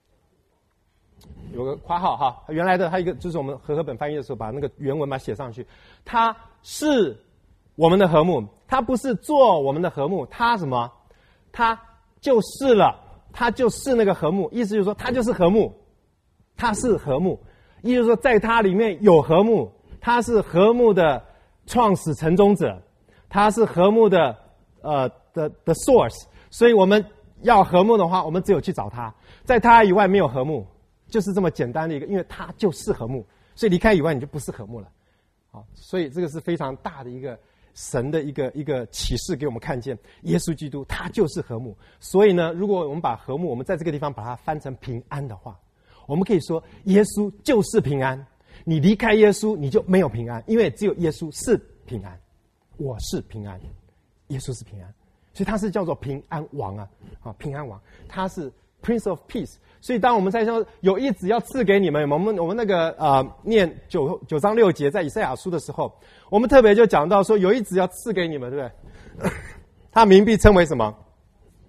有个括号哈，原来的还有一个就是我们和合本翻译的时候把那个原文把它写上去，他是我们的和睦，他不是做我们的和睦，他什么？他就是了，他就是那个和睦，意思就是说他就是和睦，他是和睦，意思就是说在他里面有和睦，他是和睦的创始成终者，他是和睦的的 source， 所以我们要和睦的话，我们只有去找他，在他以外没有和睦。就是这么简单的一个，因为他就是和睦，所以离开以外你就不是和睦了，好，所以这个是非常大的一个神的一个启示给我们看见，耶稣基督他就是和睦。所以呢，如果我们把和睦，我们在这个地方把它翻成平安的话，我们可以说耶稣就是平安，你离开耶稣你就没有平安，因为只有耶稣是平安，我是平安，耶稣是平安，所以他是叫做平安王啊，平安王，他是Prince of Peace， 所以当我们在说有一子要赐给你们，我们那个念9章6节在以赛亚书的时候，我们特别就讲到说有一子要赐给你们，对不对？他名必称为什么？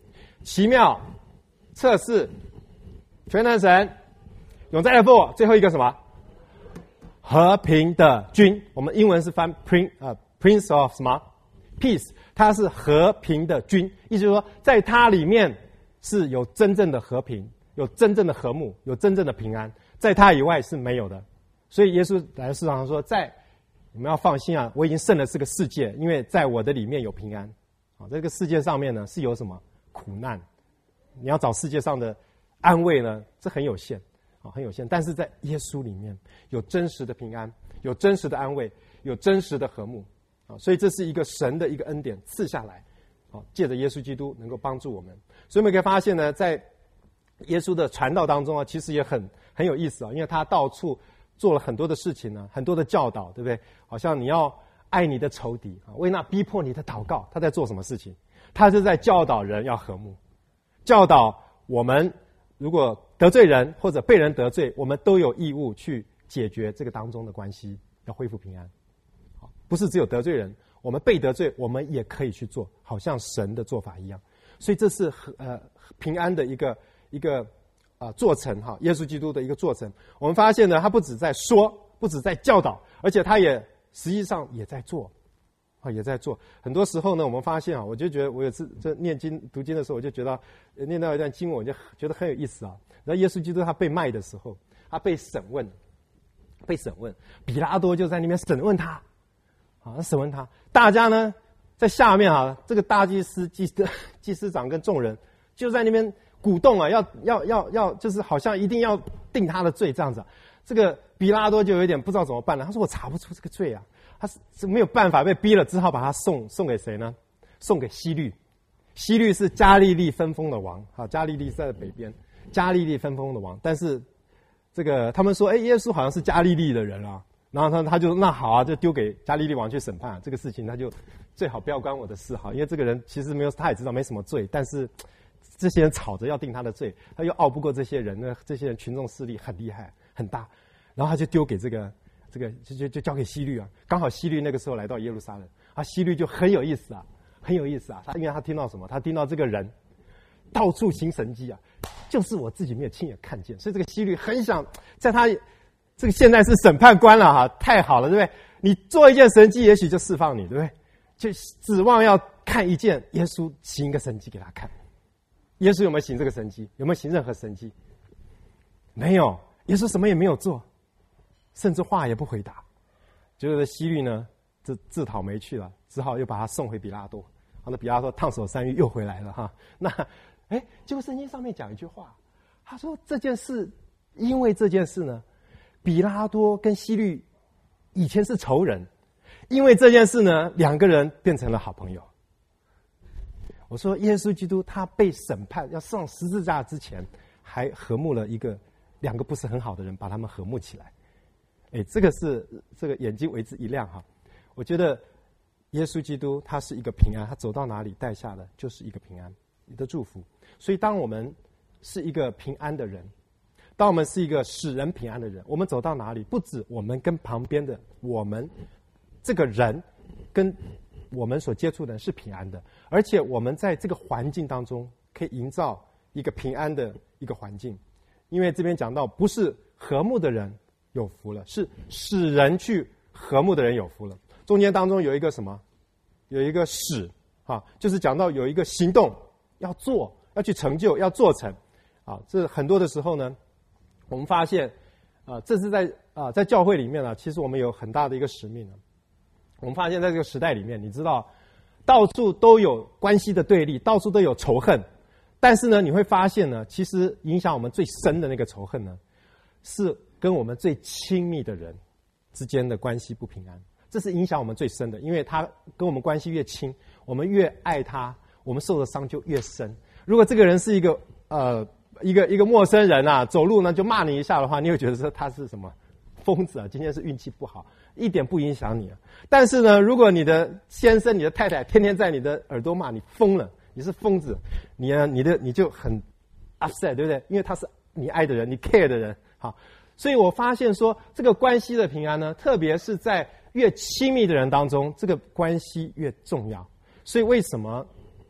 奇妙、测试、全能神、永在的父，最后一个什么？和平的君。我们英文是翻 Prince of 什么 Peace， 他是和平的君，意思就是说在他里面是有真正的和平，有真正的和睦，有真正的平安，在他以外是没有的。所以耶稣来到世上说，你们要放心啊，我已经胜了这个世界，因为在我的里面有平安。这个世界上面呢是有什么苦难，你要找世界上的安慰呢，这很有限，很有限。但是在耶稣里面有真实的平安，有真实的安慰，有真实的和睦，所以这是一个神的一个恩典赐下来，借着耶稣基督能够帮助我们。所以我们可以发现呢，在耶稣的传道当中其实也很有意思因为他到处做了很多的事情呢，很多的教导，对不对？好像你要爱你的仇敌为那逼迫你的祷告，他在做什么事情？他就在教导人要和睦，教导我们如果得罪人或者被人得罪，我们都有义务去解决这个当中的关系，要恢复平安。不是只有得罪人，我们被得罪，我们也可以去做，好像神的做法一样。所以这是平安的一个做成耶稣基督的一个做成。我们发现呢，他不只在说，不只在教导，而且他也实际上也在做，也在做。很多时候呢，我们发现我就觉得我有次这念经读经的时候，我就觉得念到一段经文，我就觉得很有意思然后耶稣基督他被卖的时候，他被审问，比拉多就在那边审问他，审问他。大家呢在下面这个大祭司、祭司长跟众人就在那边鼓动要就是好像一定要定他的罪这样子。这个比拉多就有点不知道怎么办了，他说我查不出这个罪他是没有办法，被逼了，只好把他送给谁呢？送给希律。希律是加利利分封的王加利利是在北边，加利利分封的王。但是这个他们说耶稣好像是加利利的人然后他就那好就丢给加利利王去审判这个事情，他就最好不要关我的事因为这个人其实他也知道没什么罪，但是这些人吵着要定他的罪，他又拗不过这些人呢，这些人群众势力很厉害很大，然后他就丢给这个就交给希律刚好希律那个时候来到耶路撒冷希律就很有意思很有意思因为他听到什么？他听到这个人到处行神迹就是我自己没有亲眼看见，所以这个希律很想在他这个现在是审判官了太好了，对不对？你做一件神迹，也许就释放你，对不对？就指望要看一件耶稣行一个神迹给他看。耶稣有没有行这个神迹？有没有行任何神迹？没有，耶稣什么也没有做，甚至话也不回答。结果希律呢，自讨没趣了，只好又把他送回比拉多。那比拉多烫手山芋又回来了那结果圣经上面讲一句话，他说这件事，因为这件事呢，比拉多跟希律以前是仇人，因为这件事呢，两个人变成了好朋友。我说耶稣基督他被审判要上十字架之前，还和睦了两个不是很好的人，把他们和睦起来。这个眼睛为之一亮我觉得耶稣基督他是一个平安，他走到哪里带下的就是一个平安的祝福。所以当我们是一个平安的人，当我们是一个使人平安的人，我们走到哪里，不止我们跟旁边的我们这个人跟我们所接触的人是平安的，而且我们在这个环境当中可以营造一个平安的一个环境。因为这边讲到不是和睦的人有福了，是使人去和睦的人有福了。中间当中有一个什么？有一个使就是讲到有一个行动要做，要去成就，要做成这很多的时候呢，我们发现这是在教会里面其实我们有很大的一个使命我们发现在这个时代里面，你知道到处都有关系的对立，到处都有仇恨，但是呢你会发现呢，其实影响我们最深的那个仇恨呢，是跟我们最亲密的人之间的关系不平安。这是影响我们最深的，因为他跟我们关系越亲，我们越爱他，我们受的伤就越深。如果这个人是一个陌生人走路呢就骂你一下的话，你会觉得说他是什么疯子今天是运气不好，一点不影响你但是呢，如果你的先生、你的太太天天在你的耳朵骂你疯了，你是疯子，你就很 upset， 对不对？因为他是你爱的人，你 care 的人所以我发现说，这个关系的平安呢，特别是在越亲密的人当中，这个关系越重要。所以为什么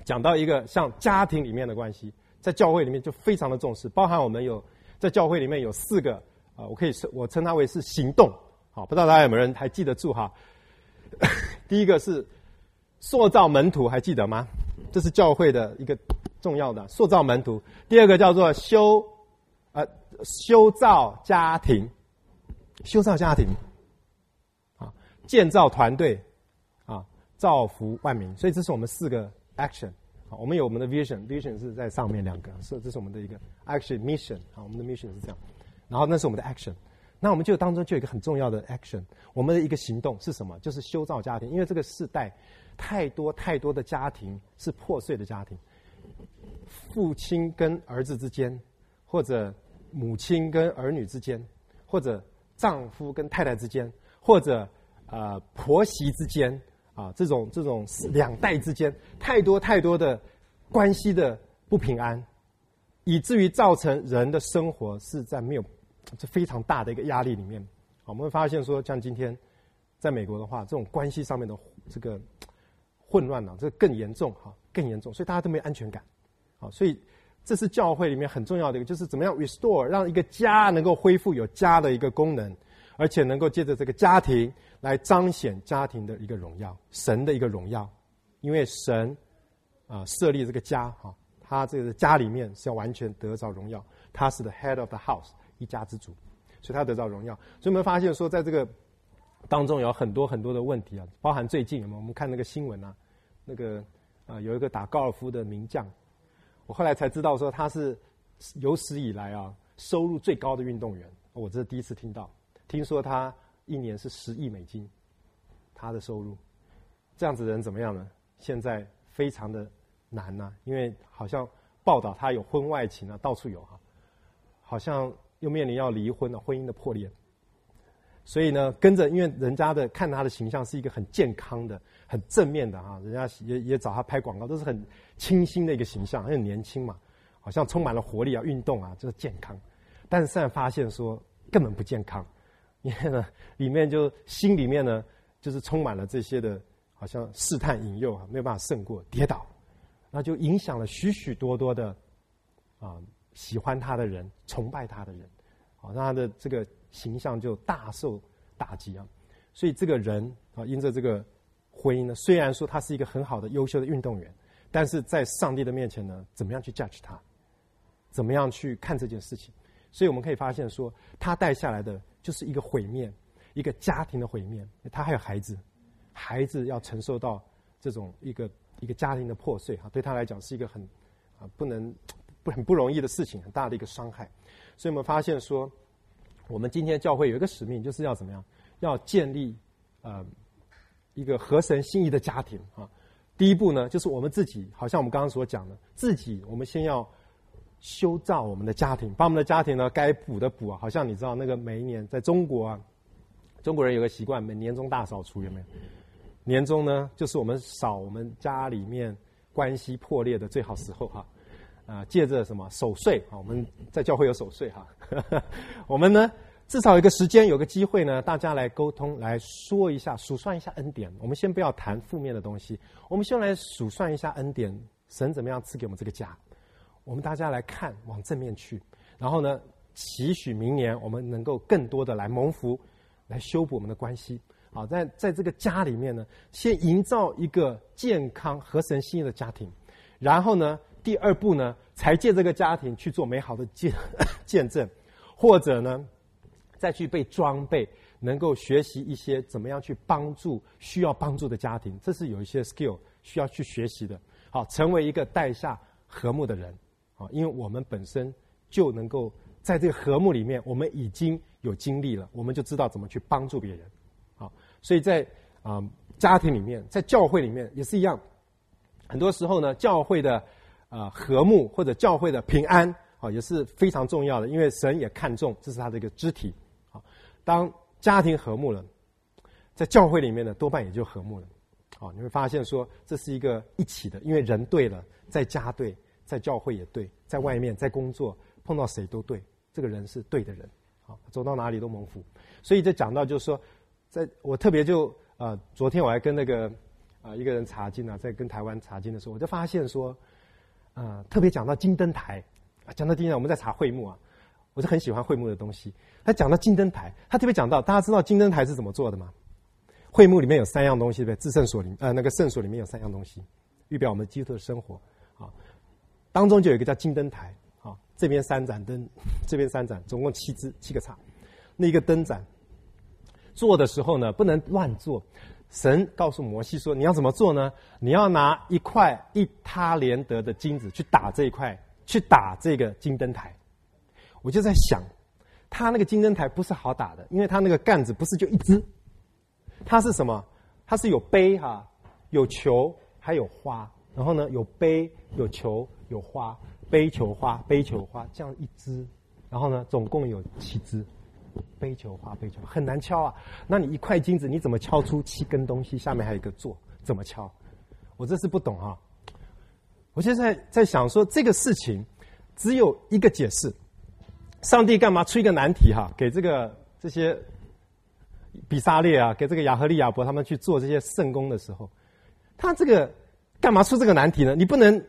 讲到一个像家庭里面的关系，在教会里面就非常的重视，包含我们有在教会里面有4个我称它为是行动，好，不知道大家有没有人还记得住哈？第一个是塑造门徒，还记得吗？这是教会的一个重要的塑造门徒。第二个叫做修造家庭，修造家庭，啊，建造团队，啊，造福万民。所以这是我们4个 action。好，我们有我们的 vision 是在上面2个，这是我们的一个 action mission。好，我们的 mission 是这样，然后那是我们的 action。那我们当中就有一个很重要的 action， 我们的一个行动是什么？就是修造家庭。因为这个世代太多的家庭是破碎的家庭，父亲跟儿子之间，或者母亲跟儿女之间，或者丈夫跟太太之间，或者婆媳之间啊，这种2代之间，太多的关系的不平安，以至于造成人的生活是在这非常大的一个压力里面。好，我们会发现说，像今天在美国的话，这种关系上面的这个混乱这更严重更严重，所以大家都没有安全感。好，所以这是教会里面很重要的一个，就是怎么样 restore， 让一个家能够恢复有家的一个功能，而且能够借着这个家庭来彰显家庭的一个荣耀，神的一个荣耀。因为神设立这个家他这个家里面是要完全得着荣耀，他是 the head of the house， 一家之主，所以他得到荣耀。所以我们发现说，在这个当中有很多的问题包含最近我们看那个新闻那个有一个打高尔夫的名将，我后来才知道说他是有史以来收入最高的运动员，我这是第一次听到。听说他1年是$10亿，他的收入。这样子的人怎么样呢？现在非常的难因为好像报道他有婚外情到处有好像又面临要离婚婚姻的破裂。所以呢，因为人家看他的形象是一个很健康的、很正面的人家也找他拍广告，都是很清新的一个形象，很年轻嘛，好像充满了活力运动就是健康。但是现在发现说根本不健康，因为呢，心里面呢就是充满了这些的，好像试探引诱没有办法胜过，跌倒，那就影响了许许多多的喜欢他的人、崇拜他的人，让他的这个形象就大受打击所以这个人因着这个婚姻呢，虽然说他是一个很好的、优秀的运动员，但是在上帝的面前呢，怎么样去 judge 他？怎么样去看这件事情？所以我们可以发现说，他带下来的就是一个毁灭，一个家庭的毁灭。他还有孩子，孩子要承受到这种一个家庭的破碎对他来讲是一个很不容易的事情，很大的一个伤害。所以我们发现说，我们今天教会有一个使命，就是要怎么样？要建立一个合神心意的家庭第一步呢，就是我们自己，好像我们刚刚所讲的，我们先要修造我们的家庭，把我们的家庭呢该补的补好像你知道那个每一年在中国中国人有个习惯，每年终大扫除有没有？年终呢，就是我们扫我们家里面关系破裂的最好时候借着什么守岁我们在教会有守岁我们呢至少有一个时间，有个机会呢，大家来沟通，来说一下、数算一下恩典。我们先不要谈负面的东西，我们先来数算一下恩典，神怎么样赐给我们这个家。我们大家来看，往正面去，然后呢，期许明年我们能够更多的来蒙福，来修补我们的关系。好，在这个家里面呢，先营造一个健康、合神心意的家庭，然后呢，第2步呢，才借这个家庭去做美好的见证，或者呢，再去被装备，能够学习一些怎么样去帮助需要帮助的家庭，这是有一些 skill 需要去学习的。好，成为一个带下和睦的人。因为我们本身就能够在这个和睦里面，我们已经有经历了，我们就知道怎么去帮助别人。好，所以在家庭里面，在教会里面也是一样。很多时候呢，教会的和睦或者教会的平安也是非常重要的，因为神也看重，这是他的一个肢体。好，当家庭和睦了，在教会里面呢，多半也就和睦了。好，你会发现说这是一个一起的，因为人对了，在家对，在教会也对，在外面在工作碰到谁都对，这个人是对的人，好，走到哪里都蒙福。所以这讲到就是说，我特别昨天我还跟那个一个人查经啊，在跟台湾查经的时候，我就发现说，特别讲到金灯台，讲到金灯台，我们在查会幕啊，我是很喜欢会幕的东西。他讲到金灯台，他特别讲到，大家知道金灯台是怎么做的吗？会幕里面有3样东西，对不对？至圣所里，那个圣所里面有3样东西，预表我们基督的生活啊。当中就有一个叫金灯台啊，这边3盏灯，这边3盏，总共7个叉。那个灯盏做的时候呢，不能乱做。神告诉摩西说，你要怎么做呢？你要拿一块1他连得的金子去打这个金灯台。我就在想，他那个金灯台不是好打的，因为他那个杆子不是就一支，它是什么？它是有杯有球还有花，然后呢有杯有球有花，杯球花杯球花，这样一支，然后呢总共有7支。杯球花杯球很难敲啊，那你一块金子你怎么敲出7根东西？下面还有一个座，怎么敲？我这是不懂啊。我现在在想说，这个事情只有一个解释。上帝干嘛出一个难题给这些比撒列啊，给这个亚和利亚伯他们去做这些圣工的时候，他这个干嘛出这个难题呢？你不能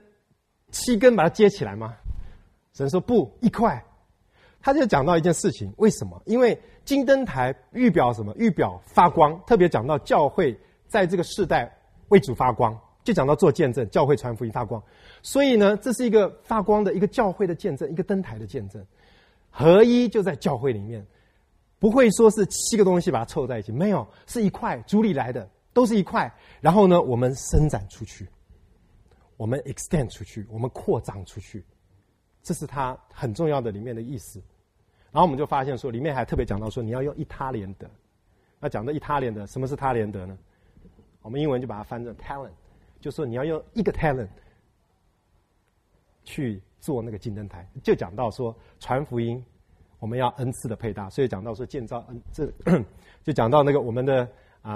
7根把它接起来吗？神说不，1块。他就讲到一件事情，为什么？因为金灯台预表什么？预表发光，特别讲到教会在这个世代为主发光，就讲到做见证，教会传福音发光。所以呢，这是一个发光的一个教会的见证，一个灯台的见证，合一就在教会里面，不会说是7个东西把它凑在一起，没有，是1块，主里来的都是1块。然后呢，我们伸展出去，我们 extend 出去，我们扩张出去，这是它很重要的里面的意思。然后我们就发现说，里面还特别讲到说，你要用1他连得。那讲到1他连得，什么是他连得呢？我们英文就把它翻成 talent， 就说你要用1个 talent 去做那个金灯台。就讲到说传福音，我们要恩赐的配搭，所以讲到说建造就讲到那个我们的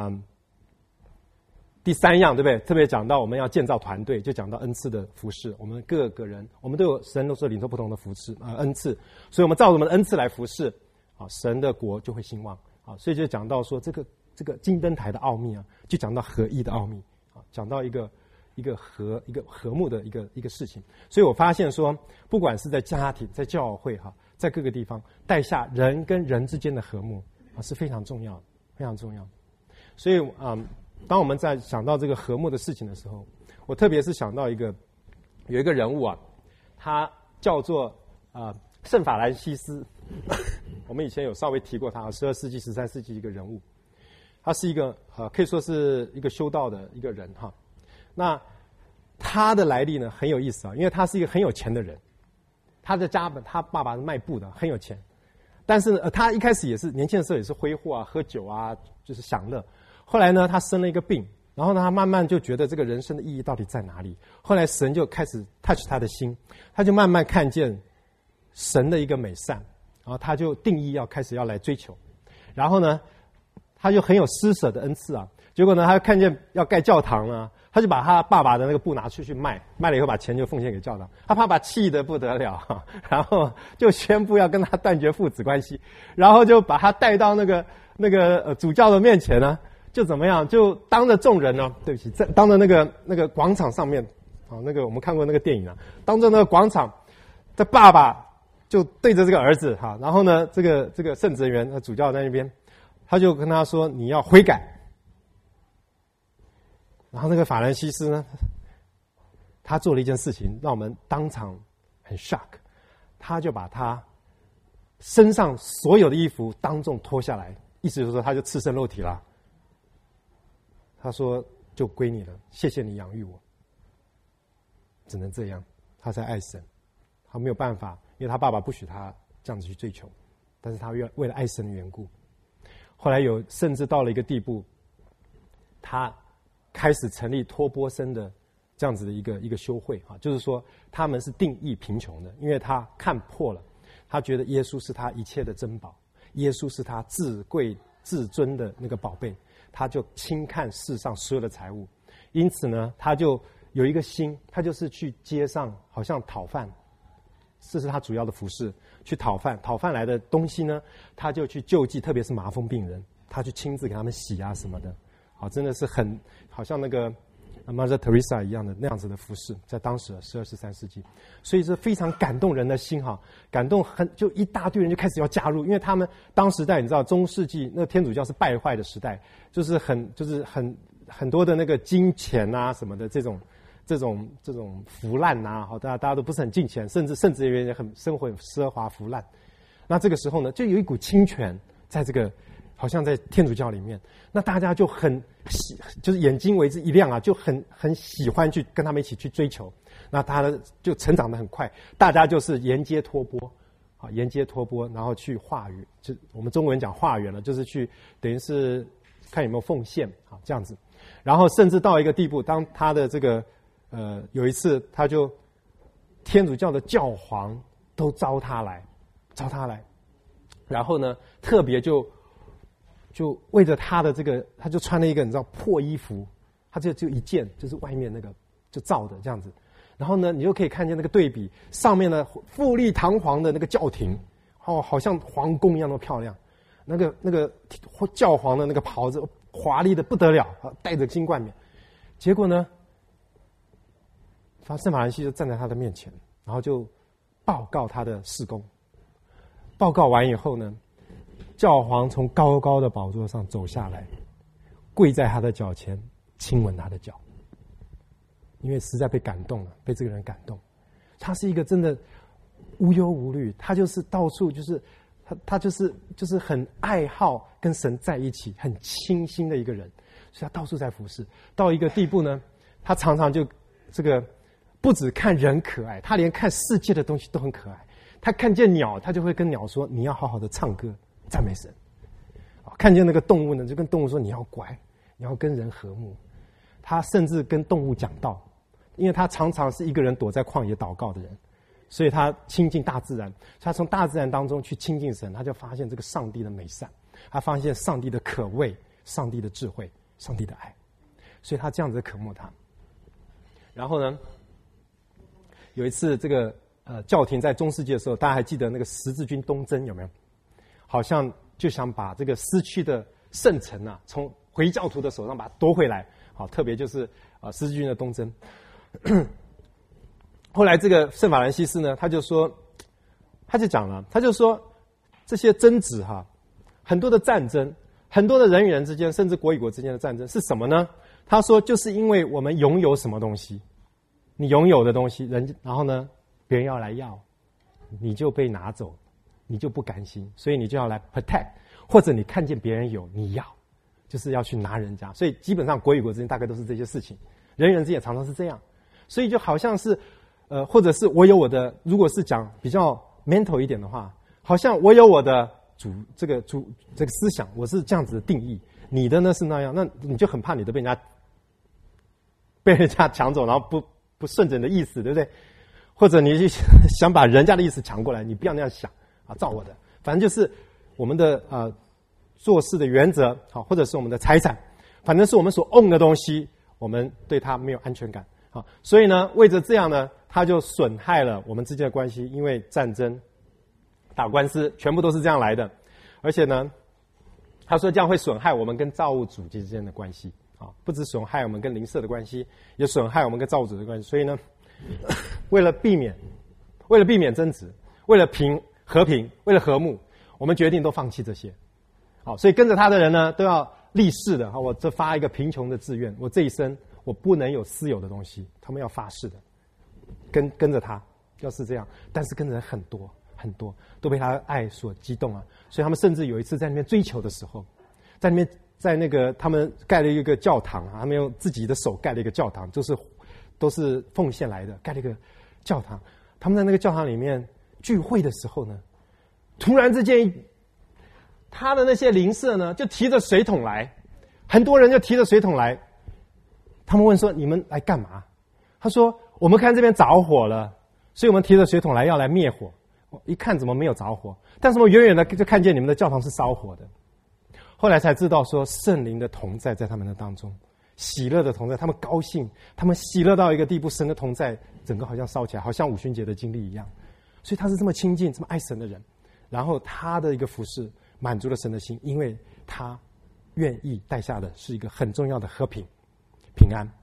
第3样，对不对？特别讲到我们要建造团队，就讲到恩赐的服事。我们各个人，我们都有神都是领受不同的服事恩赐，所以我们照着我们的恩赐来服事，神的国就会兴旺。所以就讲到说这个金灯台的奥秘就讲到合一的奥秘讲到一个和睦的一个事情。所以我发现说，不管是在家庭、在教会在各个地方，带下人跟人之间的和睦是非常重要的，非常重要。所以当我们在想到这个和睦的事情的时候，我特别是想到有一个人物他叫做圣法兰西斯。我们以前有稍微提过他，12世纪、13世纪一个人物。他是一个可以说是一个修道的一个人那他的来历呢很有意思因为他是一个很有钱的人。他的他爸爸是卖布的，很有钱。但是呢，他一开始也是年轻的时候也是挥霍喝酒就是享乐。后来呢，他生了一个病，然后呢，他慢慢就觉得这个人生的意义到底在哪里？后来神就开始 touch 他的心，他就慢慢看见神的一个美善，然后他就定义开始要来追求。然后呢，他就很有施舍的恩赐结果呢，他看见要盖教堂他就把他爸爸的那个布拿出去卖了以后把钱就奉献给教堂。他爸爸气得不得了然后就宣布要跟他断绝父子关系，然后就把他带到那个主教的面前就怎么样？就当着众人对不起，当着那个广场上面那个我们看过那个电影当着那个广场的爸爸就对着这个儿子然后呢，这个圣职人员主教在那边，他就跟他说你要悔改。然后那个法兰西斯呢，他做了一件事情让我们当场很 shock， 他就把他身上所有的衣服当众脱下来，意思就是说他就赤身露体了。他说就归你了，谢谢你养育我。只能这样，他才爱神。他没有办法，因为他爸爸不许他这样子去追求，但是他为了爱神的缘故。后来甚至到了一个地步，他开始成立托钵僧的这样子的一个修会就是说他们是定义贫穷的，因为他看破了，他觉得耶稣是他一切的珍宝，耶稣是他至贵至尊的那个宝贝，他就轻看世上所有的财物。因此呢，他就有一个心，他就是去街上好像讨饭，这是他主要的服事，去讨饭来的东西呢，他就去救济，特别是麻风病人，他去亲自给他们洗什么的。真的是好像那个 Mother Teresa 一样的那样子的服饰，在当时12、13世纪，所以是非常感动人的心哈，感动就一大堆人就开始要加入，因为他们当时代你知道中世纪那天主教是败坏的时代，就是很多的那个金钱啊什么的这种腐烂啊，好大家都不是很敬钱，甚至也很生活很奢华腐烂。那这个时候呢，就有一股清泉在这个。好像在天主教里面，那大家就就是眼睛为之一亮啊，就很喜欢去跟他们一起去追求。那他就成长得很快，大家就是沿街托钵，啊，沿街托钵，然后去化缘，就我们中国人讲化缘了，就是去等于是看有没有奉献啊这样子。然后甚至到一个地步，当他的这个有一次，他就天主教的教皇都招他来，然后呢，特别就为着他的这个，他就穿了一个你知道破衣服，他就一件，就是外面那个就罩的这样子。然后呢，你就可以看见那个对比，上面呢富丽堂皇的那个教廷，哦，好像皇宫一样的漂亮。那个教皇的那个袍子华丽的不得了，戴着金冠冕。结果呢，圣法兰西就站在他的面前，然后就报告他的事工。报告完以后呢，教皇从高高的宝座上走下来，跪在他的脚前，亲吻他的脚，因为实在被感动了，被这个人感动。他是一个真的无忧无虑，他就是到处就是他就是很爱好跟神在一起，很清心的一个人，所以他到处在服侍。到一个地步呢，他常常就这个不只看人可爱，他连看世界的东西都很可爱。他看见鸟，他就会跟鸟说：“你要好好的唱歌。”赞美神，看见那个动物呢，就跟动物说你要乖，你要跟人和睦。他甚至跟动物讲道，因为他常常是一个人躲在旷野祷告的人，所以他亲近大自然。他从大自然当中去亲近神，他就发现这个上帝的美善，他发现上帝的可畏，上帝的智慧，上帝的爱，所以他这样子渴慕他。然后呢，有一次这个教廷在中世纪的时候，大家还记得那个十字军东征有没有？好像就想把这个失去的圣城啊，从回教徒的手上把它夺回来。好，特别就是十字军的东征。后来这个圣法兰西斯呢，他就讲了，他就说这些争执哈，很多的战争，很多的人与人之间，甚至国与国之间的战争是什么呢？他说就是因为我们拥有什么东西，你拥有的东西，然后呢，别人要来要，你就被拿走。你就不甘心，所以你就要来 protect， 或者你看见别人有，你要，就是要去拿人家。所以基本上国与国之间大概都是这些事情，人与人之间也常常是这样。所以就好像是或者是我有我的，如果是讲比较 mental 一点的话，好像我有我的这个思想，我是这样子的定义，你的呢是那样，那你就很怕你的被人家抢走，然后不顺着你的意思，对不对？或者你想把人家的意思抢过来，你不要那样想。照我的，反正就是我们的做事的原则，好，或者是我们的财产，反正是我们所 own 的东西，我们对它没有安全感，好，所以呢，为着这样呢，他就损害了我们之间的关系，因为战争、打官司，全部都是这样来的，而且呢，他说这样会损害我们跟造物主之间的关系，啊，不只损害我们跟邻舍的关系，也损害我们跟造物主的关系，所以呢，为了避免争执，为了和平，为了和睦，我们决定都放弃这些。好，所以跟着他的人呢，都要立誓的。好，我这发一个贫穷的志愿，我这一生我不能有私有的东西，他们要发誓的。跟着他，要是这样，但是跟着人很多很多，都被他的爱所激动啊。所以他们甚至有一次在那边追求的时候，在那个他们盖了一个教堂啊，他们用自己的手盖了一个教堂，都是奉献来的，盖了一个教堂。他们在那个教堂里面聚会的时候呢，突然之间，他的那些邻舍呢，就提着水桶来，很多人就提着水桶来。他们问说：“你们来干嘛？”他说：“我们看这边着火了，所以我们提着水桶来要来灭火。一看怎么没有着火，但是我远远的就看见你们的教堂是烧火的。”后来才知道说，圣灵的同在在他们的当中，喜乐的同在，他们高兴，他们喜乐到一个地步，神的同在整个好像烧起来，好像五旬节的经历一样。所以他是这么亲近、这么爱神的人，然后他的一个服事满足了神的心，因为他愿意带下的是一个很重要的和平、平安。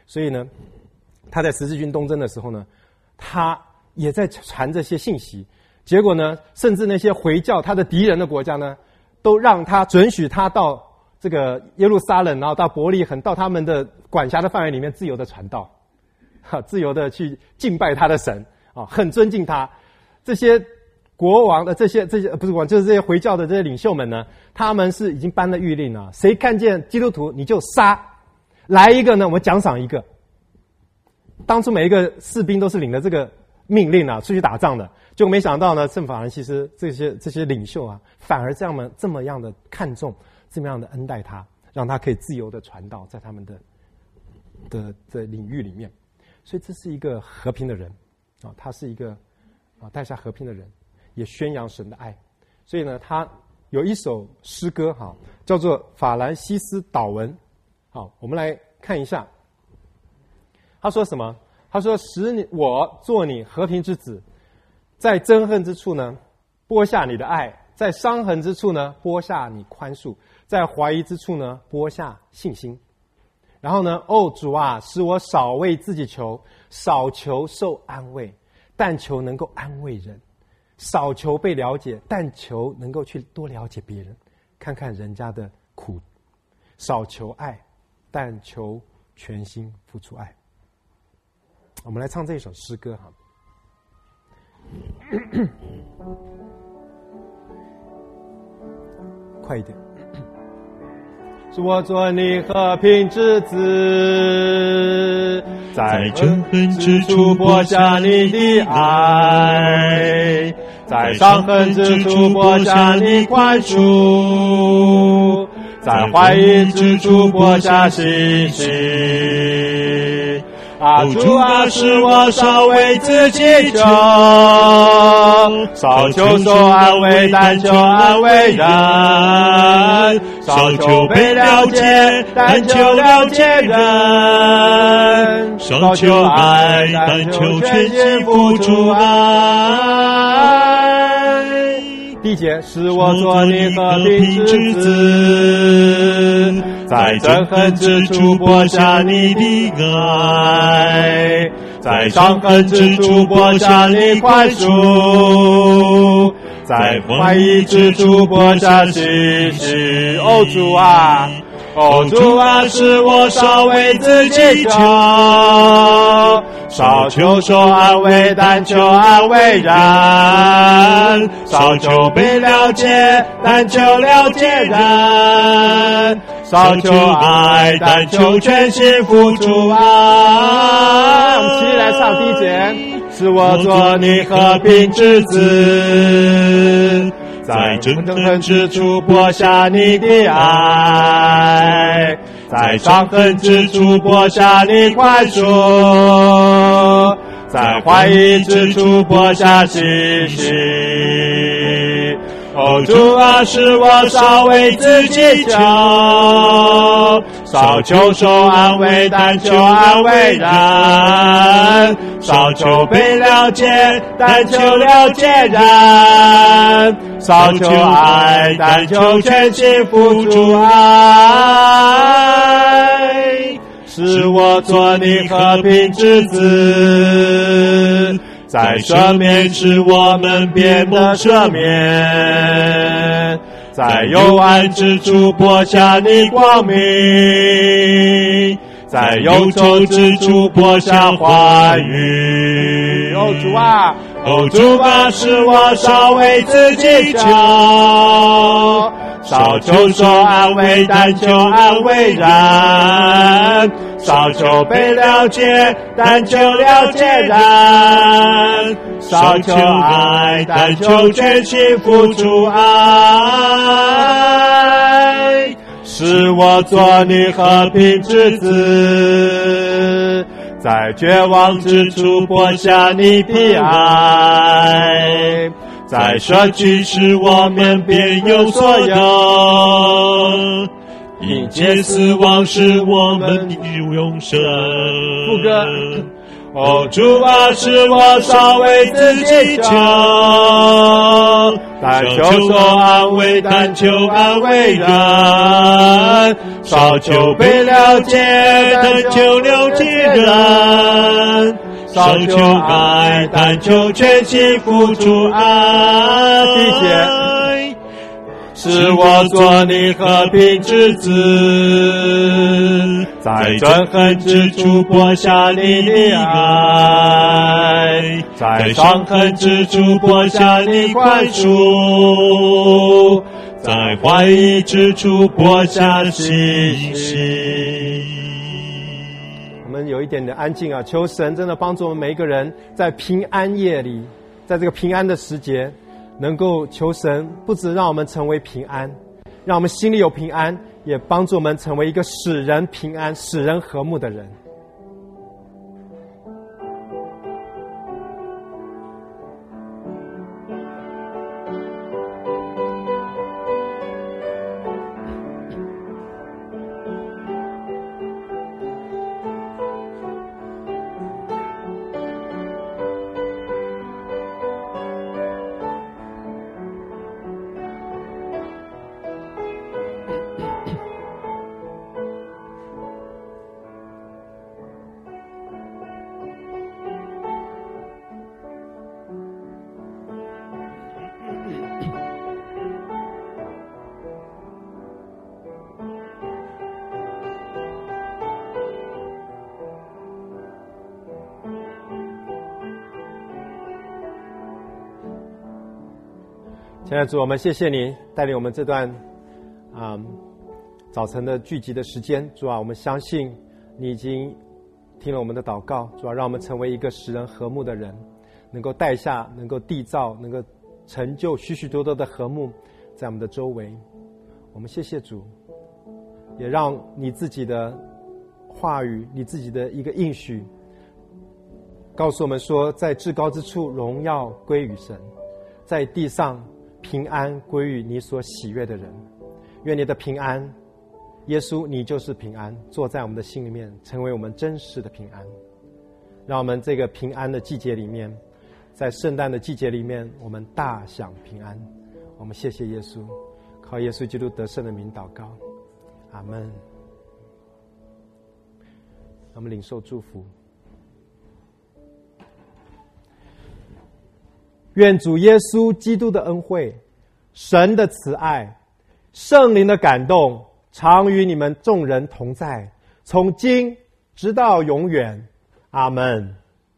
所以呢，他在十字军东征的时候呢，他也在传这些信息。结果呢，甚至那些回教他的敌人的国家呢，都让他准许他到这个耶路撒冷，然后到伯利恒，到他们的管辖的范围里面自由的传道，自由的去敬拜他的神啊，很尊敬他。这些国王的这些不是国王，就是这些回教的这些领袖们呢，他们是已经颁了谕令了，谁看见基督徒你就杀，来一个呢我们奖赏一个。当初每一个士兵都是领了这个命令啊，出去打仗的，就没想到呢，圣法兰西斯这些领袖啊，反而这么样的看重，这么样的恩待他，让他可以自由的传道在他们的领域里面。所以这是一个和平的人啊，他是一个带下和平的人，也宣扬神的爱。所以呢，他有一首诗歌哈，叫做《法兰西斯祷文》。好，我们来看一下，他说什么？他说：“使我做你和平之子，在憎恨之处呢，播下你的爱；在伤痕之处呢，播下你宽恕；在怀疑之处呢，播下信心。然后呢，哦主啊，使我少为自己求，少求受安慰，但求能够安慰人；少求被了解，但求能够去多了解别人，看看人家的苦；少求爱，但求全心付出爱。”我们来唱这一首诗歌哈。快一点。是我做你和平之子，在憎恨之处播下你的爱，在伤痕之处播下你宽恕，在怀疑之处播下信心。主啊，使我少为自己求，少求受安慰，但求安慰人；少求被了解，但求了解人；少求爱，但求全心付出爱。第一节，使我做你和平之子，在憎恨之处播下你的爱，在伤痕之处播下你宽恕，在怀疑之处播下信心。哦主啊，哦主啊，使我少为自己求，少求受安慰，但求安慰人；少求被了解，但求了解人；少求爱，但求全心付出爱。我们起来唱第一节，使我做你和平之子，在憎恨之处播下你的爱，在伤痕之处播下你宽恕，在怀疑之处播下信心。哦主啊，使我少为自己求，少求受安慰，但求安慰人；少求被了解，但求了解人；少求爱，但求全心付出爱。使我做你和平之子，在赦免使我们变得赦免，在幽暗之处播下你光明，在忧愁之处播下欢愉。哦主啊，哦主啊，使我少为自己求，少求受安慰，但求安慰人；少求被了解，但求了解人；少求爱，但求全心付出爱。使我做你和平之子，在绝望之处播下你的爱，在社区使我们便有所有，迎接死亡使我们有永生。副歌，哦主啊，使我少为自己求， 但求受安慰，但求安慰人，少求被了解，但求了解人，少求爱，但求全心付出爱。第一节，使我做你和平之子，在憎恨之处播下你的爱，在伤痕之处播下你宽恕，在怀疑之处播下信心。我们有一点点安静啊，求神真的帮助我们每一个人，在平安夜里，在这个平安的时节，能够求神不只让我们成为平安，让我们心里有平安，也帮助我们成为一个使人平安、使人和睦的人。亲爱的主，我们谢谢你带领我们这段早晨的聚集的时间。主啊，我们相信你已经听了我们的祷告。主啊，让我们成为一个使人和睦的人，能够带下，能够缔造，能够成就许许多多的和睦在我们的周围。我们谢谢主，也让你自己的话语，你自己的一个应许告诉我们说，在至高之处荣耀归于神，在地上平安归于你所喜悦的人。愿你的平安，耶稣，你就是平安，坐在我们的心里面，成为我们真实的平安。让我们这个平安的季节里面，在圣诞的季节里面，我们大享平安。我们谢谢耶稣，靠耶稣基督得胜的名祷告，阿们。我们领受祝福。愿主耶稣基督的恩惠、神的慈爱、圣灵的感动，常与你们众人同在，从今直到永远。阿们。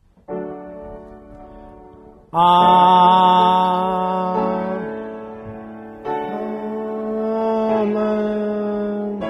阿们。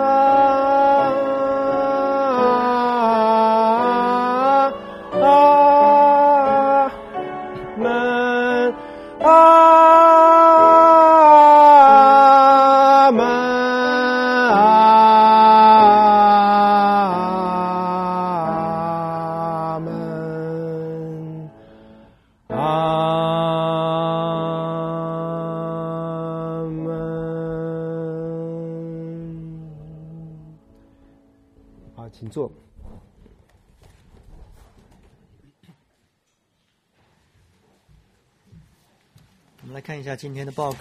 好，请坐。 我们来看一下今天的报告。